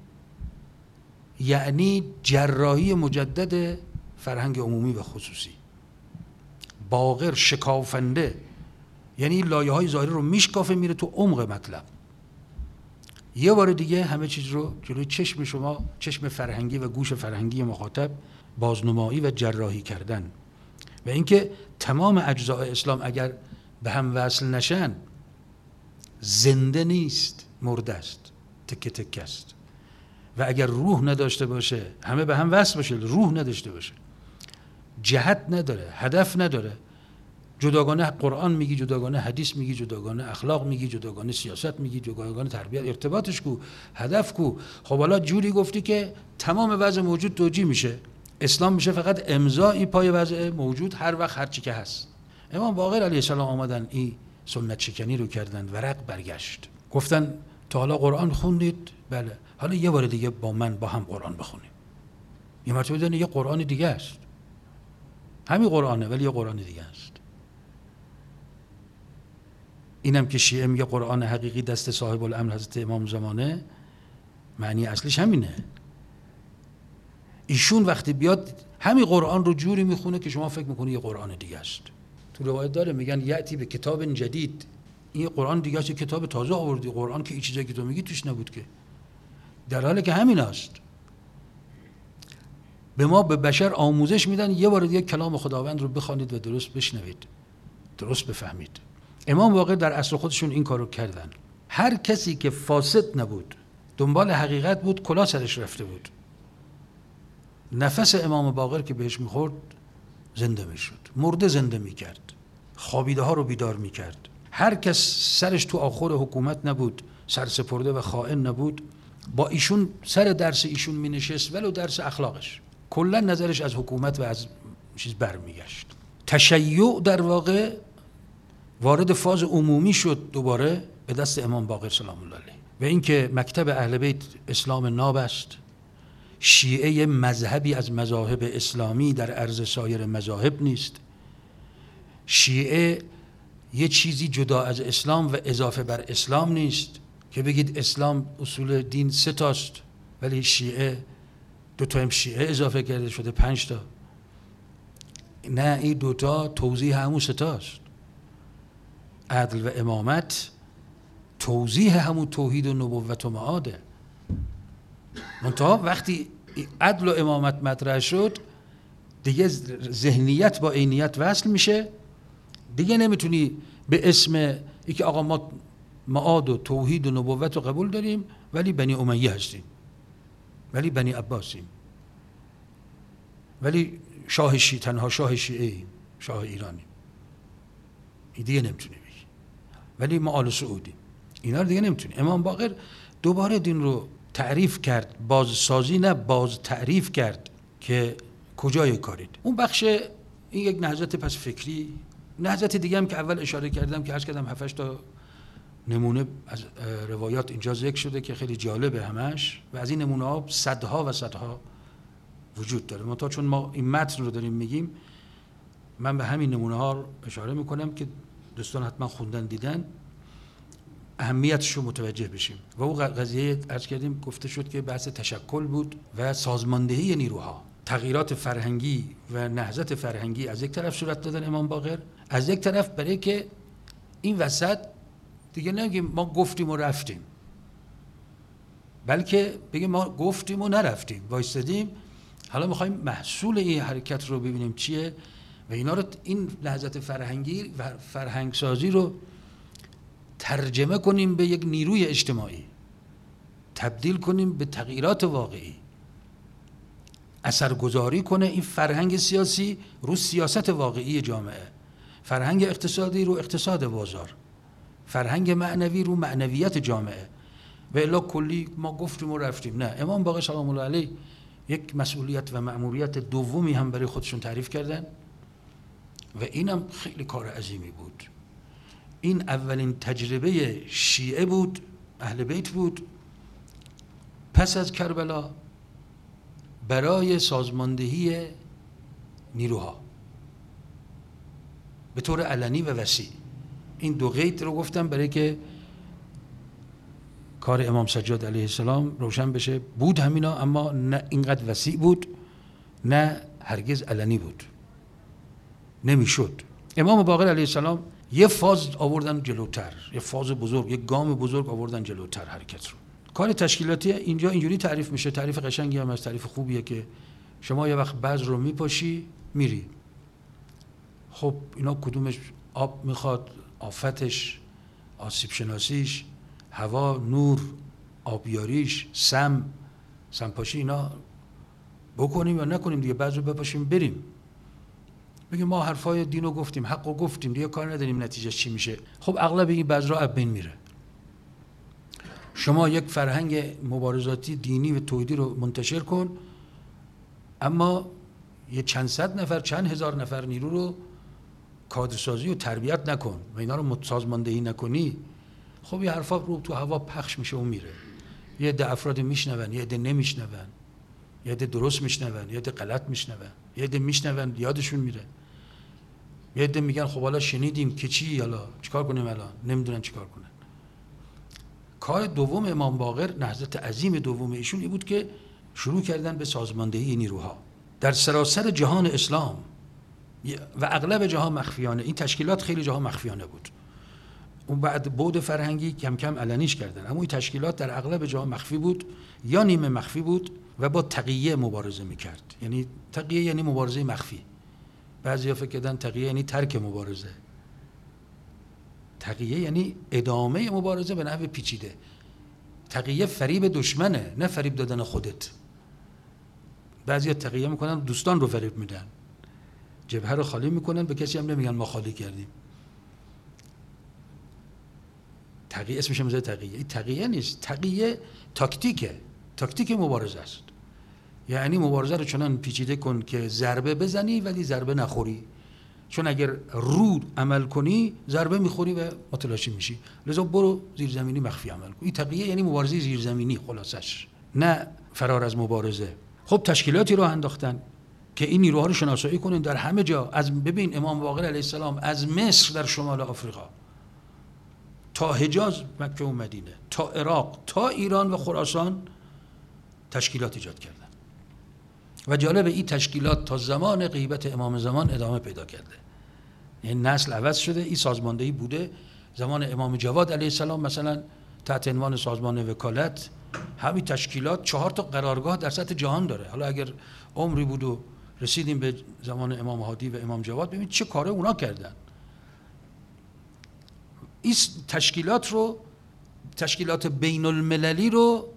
یعنی جراحی مجدد فرهنگ عمومی و خصوصی. باقر شکافنده یعنی لایه های ظاهری رو میشکافه، میره تو عمق مطلب. یه بار دیگه همه چیز رو جلوی چشم شما، چشم فرهنگی و گوش فرهنگی مخاطب بازنمایی و جراحی کردن. و اینکه تمام اجزاء اسلام اگر به هم وصل نشن زنده نیست، مرده است، تکه تکه است. و اگر روح نداشته باشه، همه به هم وصل باشه، روح نداشته باشه، جهت نداره، هدف نداره، جداگانه قرآن میگی، جداگانه حدیث میگی، جداگانه اخلاق میگی، جداگانه سیاست میگی، جداگانه تربیت، ارتباطش کو، هدف کو. خب حالا جوری گفتی که تمام وضع موجود توجیه میشه. اسلام میشه فقط امضایی پای وضع موجود هر وقت هر چی که هست. امام باقر علیه السلام آمدن این سنت شکنی رو کردن، ورق برگشت، گفتن تا حالا قرآن خوندید؟ بله. حالا یه بار دیگه با من با هم قرآن بخونیم. یه مرتبه دونه یه قرآن دیگه است، همین قرآنه ولی یه قرآن دیگه است. اینم که شیعه میگه قرآن حقیقی دست صاحب الامر حضرت امام زمانه، معنی اصلیش همینه. ایشون وقتی بیاد همین قرآن رو جوری میخونه که شما فکر میکنی یه قرآن دیگه است. تو روایت داره میگن یأتی به کتاب جدید، این قرآن دیگه است، کتاب تازه آوردی. قرآن که این چیزایی که تو میگی توش نبود که، در حالی که همین است. به ما به بشر آموزش میدن یه بار دیگه کلام خداوند رو بخوانید و درست بشنوید، درست بفهمید. امام باقر در عصر خودشون این کارو کردن. هر کسی که فاسد نبود، دنبال حقیقت بود، کلاه سرش رفته بود. نفس امام باقر که بهش میخورد زنده میشد، مرده زنده میکرد، خوابیده ها رو بیدار میکرد. هر کس سرش تو آخور حکومت نبود، سرسپرده و خائن نبود، با ایشون سر درس ایشون مینشست، ولو درس اخلاقش، کلا نظرش از حکومت و از چیز برمیگشت. تشیع در واقع وارد فاز عمومی شد دوباره به دست امام باقر سلام الله علیه. و اینکه مکتب اهل بیت اسلام ناب است، شیعه مذهبی از مذاهب اسلامی در عرض سایر مذاهب نیست. شیعه یه چیزی جدا از اسلام و اضافه بر اسلام نیست که بگید اسلام اصول دین سه تاست ولی شیعه دو تا هم شیعه اضافه کرده شده پنج تا. نه، این دوتا توضیح همون سه تاست. عدل و امامت توضیح همون توحید و نبوت و معاده. منتها وقتی عدل و امامت مطرح شد دیگه ذهنیت با عینیت وصل میشه. دیگه نمیتونی به اسم ای که آقا ما معاد و توحید و نبوت رو قبول داریم ولی بنی امیه هستیم، ولی بنی عباسیم، ولی شاه شیعه، تنها شاه شیعه ایم، شاه ایرانی. این دیگه نمیتونی بگی. ولی ما آل سعودیم. اینا رو دیگه نمیتونی. امام باقر دوباره دین رو تعریف کرد، بازسازی نه باز تعریف کرد که کجای کارید. اون بخش این یک نهضت پس فکری. نهضت دیگه هم که اول اشاره کردم که عرض کردم هفت تا نمونه از روایات اینجا ذکر شده که خیلی جالبه همش، و از این نمونه ها صدها و صدها وجود داره. منتها چون ما این متن رو داریم میگیم، من به همین نمونه ها اشاره میکنم که دوستان حتما خوندن دیدن، اهمیتش رو متوجه بشیم. و اون قضیه عرض کردیم گفته شد که بحث تشکل بود و سازماندهی نیروها، تغییرات فرهنگی و نهضت فرهنگی از یک طرف صورت دادن امام باقر، از یک طرف برای که این وسط دیگه نگیم ما گفتیم و رفتیم، بلکه بگیم ما گفتیم و نرفتیم، وایستادیم، حالا میخوایم محصول این حرکت رو ببینیم چیه و اینا رو، این نهضت فرهنگی و فرهنگ سازی رو ترجمه کنیم به یک نیروی اجتماعی، تبدیل کنیم به تغییرات واقعی، اثرگذاری کنه این فرهنگ سیاسی رو سیاست واقعی جامعه، فرهنگ اقتصادی رو اقتصاد بازار، فرهنگ معنوی رو معنویت جامعه. و الا کلی ما گفتیم و رفتیم. نه، امام باقر سلام الله علیه یک مسئولیت و مأموریت دومی هم برای خودشون تعریف کردن و اینم خیلی کار عظیمی بود. این اولین تجربه شیعه بود، اهل بیت بود، پس از کربلا برای سازماندهی نیروها به طور علنی و وسیع. این دو قید رو گفتم برای که کار امام سجاد علیه السلام روشن بشه. بود همینا، اما نه اینقدر وسیع بود، نه هرگز علنی بود، نمیشد. امام باقر علیه السلام یه فاز آوردن جلوتر، یه فاز بزرگ، یه گام بزرگ آوردن جلوتر حرکت رو. کار تشکیلاتی اینجا اینجوری تعریف میشه، تعریف قشنگی هم از تعریف خوبیه که شما یه وقت بعض رو میپاشی میری، خب اینا کدومش آب میخواد، آفتش آسیب شناسیش، هوا، نور، آبیاریش، سم، سمپاشی، اینا بکنیم یا نکنیم دیگه، بعضی رو بپاشیم بریم بگیم ما حرفای دین رو گفتیم، حق رو گفتیم دیگه، کار نداریم نتیجه چی میشه. خب اغلب این بذرها از بین میره. شما یک فرهنگ مبارزاتی دینی و توحیدی رو منتشر کن، اما یه چند صد نفر، چند هزار نفر نیرو رو کادرسازی و تربیت نکن و اینا رو سازماندهی نکنی، خب یه حرفا رو تو هوا پخش میشه و میره. یه عده افراد میشنون، یه عده نمیشنون، یه عده درست میشنون، یه عده غلط میشنون، یه عده میشنون یادشون میره، یه عده میگن خب حالا شنیدیم که چی، حالا چیکار کنیم، الان نمیدونن چیکار کنن. کار دوم امام باقر، نهضت عظیم دوم ایشون این بود که شروع کردن به سازماندهی نیروها در سراسر جهان اسلام و اغلب جاها مخفیانه. این تشکیلات خیلی جاها مخفیانه بود، اون بعد بعد فرهنگی کم کم علنیش کردن، اما این تشکیلات در اغلب جاها مخفی بود یا نیمه مخفی بود و با تقیه مبارزه میکرد. یعنی تقیه یعنی مبارزه مخفی. بعضیا فکر کردن تقیه یعنی ترک مبارزه. تقیه یعنی ادامه مبارزه به نحو پیچیده. تقیه فریب دشمنه، نه فریب دادن خودت. بعضیا تقیه میکنن دوستان رو فریب میدن، جبهه رو خالی میکنن، به کسی هم نمیگن ما خالی کردیم. تقیه اسمش هم تقیه. این تقیه نیست، تقیه تاکتیکه، تاکتیک مبارزه است. یعنی مبارزه رو چنان پیچیده کن که ضربه بزنی ولی ضربه نخوری، چون اگر رود عمل کنی ضربه میخوری و متلاشی میشی، لذا برو زیرزمینی مخفی عمل کن. این تقیه یعنی مبارزه زیرزمینی خلاصش، نه فرار از مبارزه. خب تشکیلاتی رو انداختن که این نیروها رو شناسایی کنن در همه جا. از ببین امام باقر علیه السلام از مصر در شمال آفریقا تا حجاز، مکه و مدینه، تا عراق، تا ایران و خراسان تشکیلات ایجاد کردن و جالب این تشکیلات تا زمان غیبت امام زمان ادامه پیدا کرده. یعنی نسل عوض شده، این سازماندهی بوده. زمان امام جواد علیه السلام مثلا تحت عنوان سازمان وکالت، همین تشکیلات چهار تا قرارگاه در سطح جهان داره. حالا اگر عمری بود و رسیدیم به زمان امام هادی و امام جواد، ببین چه کاره اونا کردن. این تشکیلات رو، تشکیلات بین المللی رو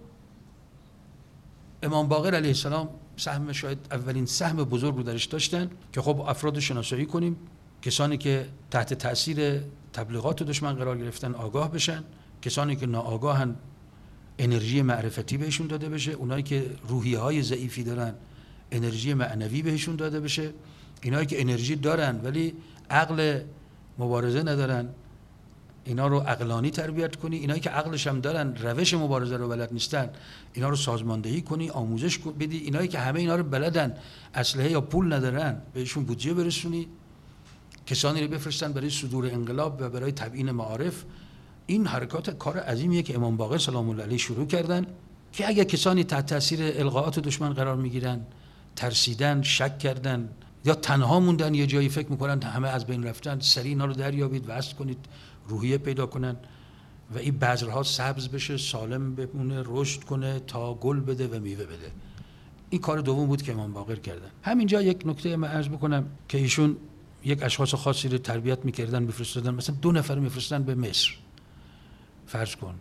امام باقر علیه السلام سهم، شاید اولین سهم بزرگ رو درش داشتن که خب افراد شناسایی کنیم، کسانی که تحت تاثیر تبلیغات دشمن قرار گرفتن آگاه بشن، کسانی که ناآگاهن انرژی معرفتی بهشون داده بشه، اونایی که روحیه های ضعیفی دارن انرژی معنوی بهشون داده بشه، اینایی که انرژی دارن ولی عقل مبارزه ندارن اینا رو عقلانی تربیت کنی، اینایی که عقلش هم دارن روش مبارزه رو بلد نیستن اینا رو سازماندهی کنی، آموزش بدی. اینایی که همه اینا رو بلدن اسلحه یا پول ندارن بهشون بودجه برسونی، کسانی رو بفرستن برای صدور انقلاب و برای تبیین معارف. این حرکات کار عظیمیه که امام باقر سلام الله علیه شروع کردن که اگه کسانی تحت تاثیر القاءات دشمن قرار میگیرن، ترسیدن، شک کردن یا تنها موندن یه جایی فکر میکنن همه از بین رفتن، سریع اینا رو دریابید، وصل کنید، روحیه پیدا کنن و این بذرها سبز بشه، سالم بمونه، رشد کنه تا گل بده و میوه بده. این کار دوم بود که امام باقر کردن. همینجا یک نکته من عرض بکنم که ایشون یک اشخاص خاصی رو تربیت میکردن، میفرستادن، مثلا دو نفر میفرستن به مصر فرض کن،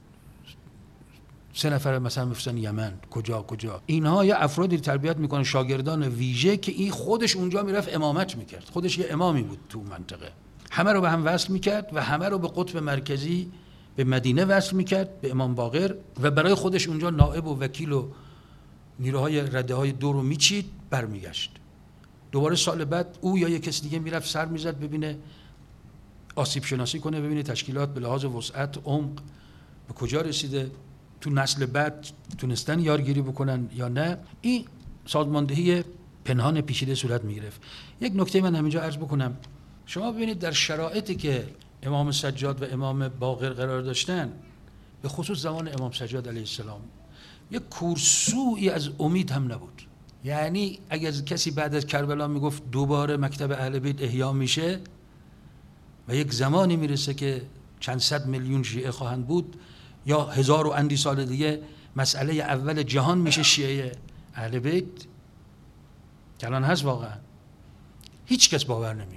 سه نفر مثلا میفرستن یمن، کجا کجا. اینها یه افرادی تربیت میکنن، شاگردان ویژه که این خودش اونجا میرفت امامت میکرد، خودش یه امامی بود تو منطقه، همه رو به هم وصل میکرد و همه رو به قطب مرکزی به مدینه وصل میکرد، به امام باقر، و برای خودش اونجا نائب و وکیل و نیروهای رده های دو رو میچید، برمیگشت. دوباره سال بعد او یا یک کس دیگه میرفت سر میزد ببینه، آسیب شناسی کنه، ببینه تشکیلات به لحاظ وسعت، عمق به کجا رسیده، تو نسل بعد تونستن یارگیری بکنن یا نه. این سازماندهی پنهان پیچیده صورت میگرفت. یک نکته من همینجا عرض بکنم، شما ببینید در شرایطی که امام سجاد و امام باقر قرار داشتن، به خصوص زمان امام سجاد علیه السلام، یک کورسویی از امید هم نبود. یعنی اگر کسی بعد از کربلا میگفت دوباره مکتب اهل بیت احیا میشه و یک زمانی میرسه که چند صد میلیون شیعه خواهند بود یا هزار و اندی سال دیگه مسئله اول جهان میشه شیعه اهل بیت، که الان هست واقعا، هیچ کس باور نمیکرد.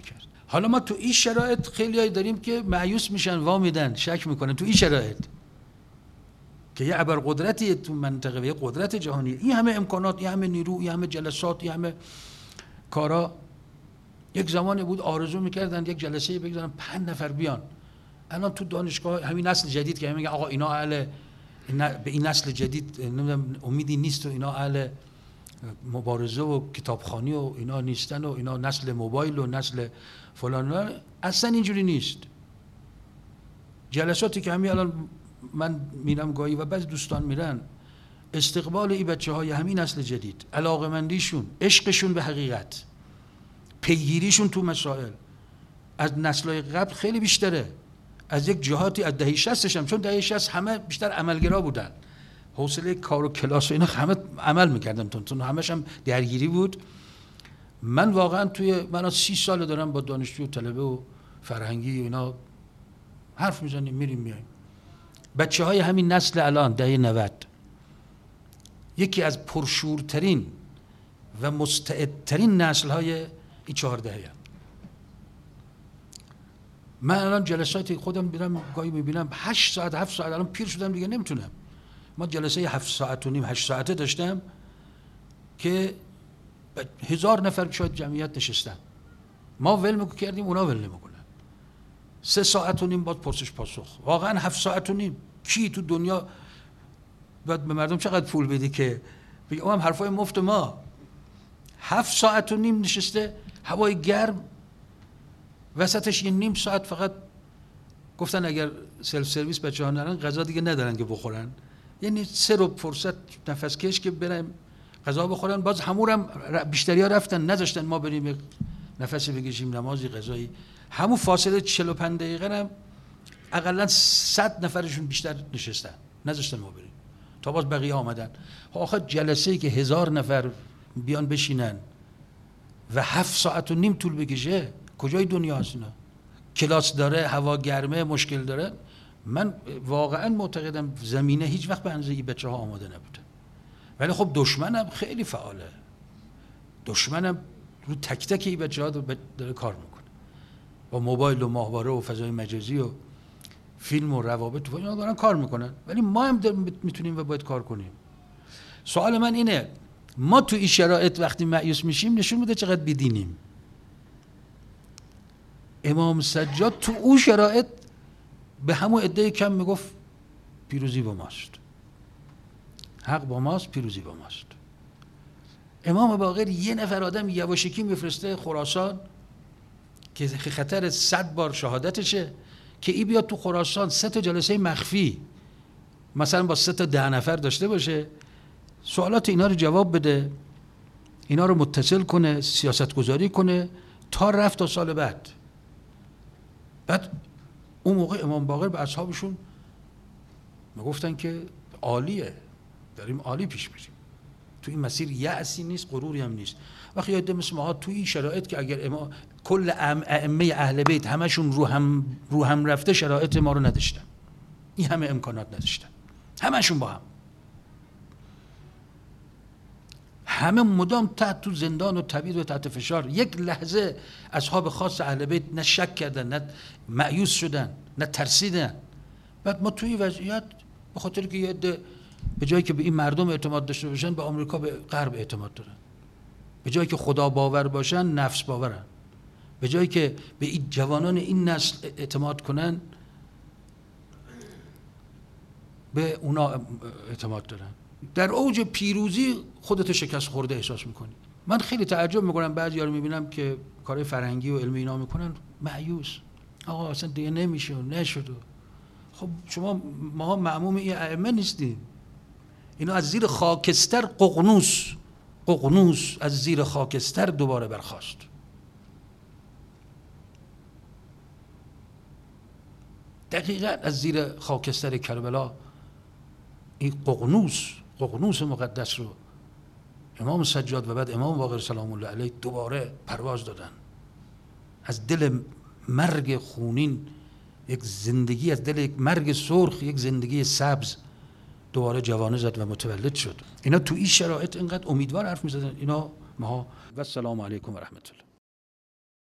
حالا ما تو این شرایط خیلیایی داریم که مایوس میشن، وا میدن، شک میکنن. تو این شرایط که یه ابرقدرتی تو منطقه، یه قدرت جهانی، این همه امکانات، این همه نیرو، این همه جلسات، این همه کارا، یک زمانی بود آرزو میکردن یک جلسه بگذارن پنج نفر بیان. الان تو دانشگاه همین نسل جدید که میگن آقا اینا اهل به این نسل جدید نمیدونم امیدی نیست و اینا اهل مبارزه و کتابخوانی و اینا نیستن و اینا نسل موبایل و نسل فلان، اصلا اینجوری نیست. جلساتی که همین الان من میرم گاهی و بعضی دوستان میرن، استقبال این بچه‌های همین نسل جدید، علاقه‌مندیشون، عشقشون به حقیقت، پیگیریشون تو مسائل از نسل‌های قبل خیلی بیشتره. از یک جهاتی از دهه شصتش هم، چون دهه شصت همه بیشتر عملگرا بودن، حوصله کار و کلاس و اینا همه عمل میکردن، تون تون همش هم درگیری بود. من واقعا توی من سی سال دارم با دانشجو و طلبه و فرهنگی و اینا حرف میزنیم، میریم میایم. بچه های همین نسل الان دهه نود یکی از پرشورترین و مستعدترین نسل های این چهار دهه هم. من الان جلساتی خودم میرم گاهی میبینم هشت ساعت هفت ساعت، الان پیر شدم دیگه نمیتونم. ما جلسه هفت ساعت و نیم هشت ساعته داشتم که هزار نفر شاید جمعیت نشستن، ما ول میکنیم کردیم اونا ول نمیکنن. سه ساعت و نیم باید پرسش پاسخ. واقعا هفت ساعت و نیم کی تو دنیا باید به مردم چقدر پول بدی که بگه اون هم حرفای مفت ما. هفت ساعت و نیم نشسته، هوای گرم، وسطش یه نیم ساعت فقط گفتن اگر سلف سرویس بچه‌ها نرن غذا دیگه ندارن که بخورن، یعنی سه رو فرصت نفس کش که برن غذا بخورن. باز همورم بیشتری ها رفتن، نذاشتن ما بریم نفسی بکشیم، نمازی غذایی. همون فاصله چهل و پنج دقیقه هم اقلا صد نفرشون بیشتر نشستن، نذاشتن ما بریم تا باز بقیه آمدن. آخه جلسه‌ای که هزار نفر بیان بشینن و هفت ساعت و نیم طول بکشه، کجای دنیا هست اینا؟ کلاس داره، هوا گرمه، مشکل داره. من واقعا معتقدم زمینه هیچ وقت به اندازه این بچه‌ها آماده نبوده. ولی خب دشمنم خیلی فعاله، دشمنم رو تک تک این بچه‌ها داره کار میکنه با موبایل و ماهواره و فضای مجازی و فیلم و روابط و اینا دارن کار میکنن، ولی ما هم میتونیم و باید کار کنیم. سوال من اینه، ما تو این شرایط وقتی مایوس میشیم نشون میده چقدر بی‌دینیم. امام سجاد تو اون شرایط به همون عده کم میگفت پیروزی با ماست، حق با ماست، پیروزی با ماست. امام باقر یه نفر آدم یواشکی میفرسته خراسان که خطر صد بار شهادتشه که ای بیاد تو خراسان سه تا جلسه مخفی مثلا با سه تا ده نفر داشته باشه، سوالات اینا رو جواب بده، اینا رو متصل کنه، سیاست گذاری کنه تا رفت تا سال بعد. بعد اون موقع امام باقر به اصحابشون میگفتن که عالیه، داریم عالی پیش میریم، تو این مسیر یأسی نیست، غروری هم نیست. وقتی یاد مثل ما تو این شرایط که اگر امام کل ائمه اهل بیت همشون رو هم رو هم رفته، شرایط ما رو نداشتن، این همه امکانات نداشتن، همشون با هم، همه مدام تحت تو زندان و تبعید و تحت فشار. یک لحظه اصحاب خاص اهل بیت نه شک کردن، نه مایوس شدن، نه ترسیدن. بعد ما توی وضعیت به خاطر که یه عده به جایی که به این مردم اعتماد داشته باشن به آمریکا به غرب اعتماد دارن، به جایی که خدا باور باشن نفس باورن، به جایی که به این جوانان این نسل اعتماد کنن به اونا اعتماد دارن. در اوج پیروزی خودت شکست خورده احساس میکنی. من خیلی تعجب میکنم بعضیا رو میبینم که کار فرهنگی و علمی اینا میکنن مایوس، آقا اصلا دیگه نمیشه و نشد. خب شما ما معموم این ائمه نیستیم، اینا از زیر خاکستر ققنوس ققنوس از زیر خاکستر دوباره برخاست. دقیقاً از زیر خاکستر کربلا این ققنوس ققنوس مقدس رو امام سجاد و بعد امام باقر سلام الله علیه دوباره پرواز دادن. از دل مرگ خونین یک زندگی، از دل یک مرگ سرخ یک زندگی سبز دوباره جوانه زد و متولد شد. اینا تو این شرایط اینقدر امیدوار حرف می‌زدن اینا ما. و السلام علیکم و رحمت الله.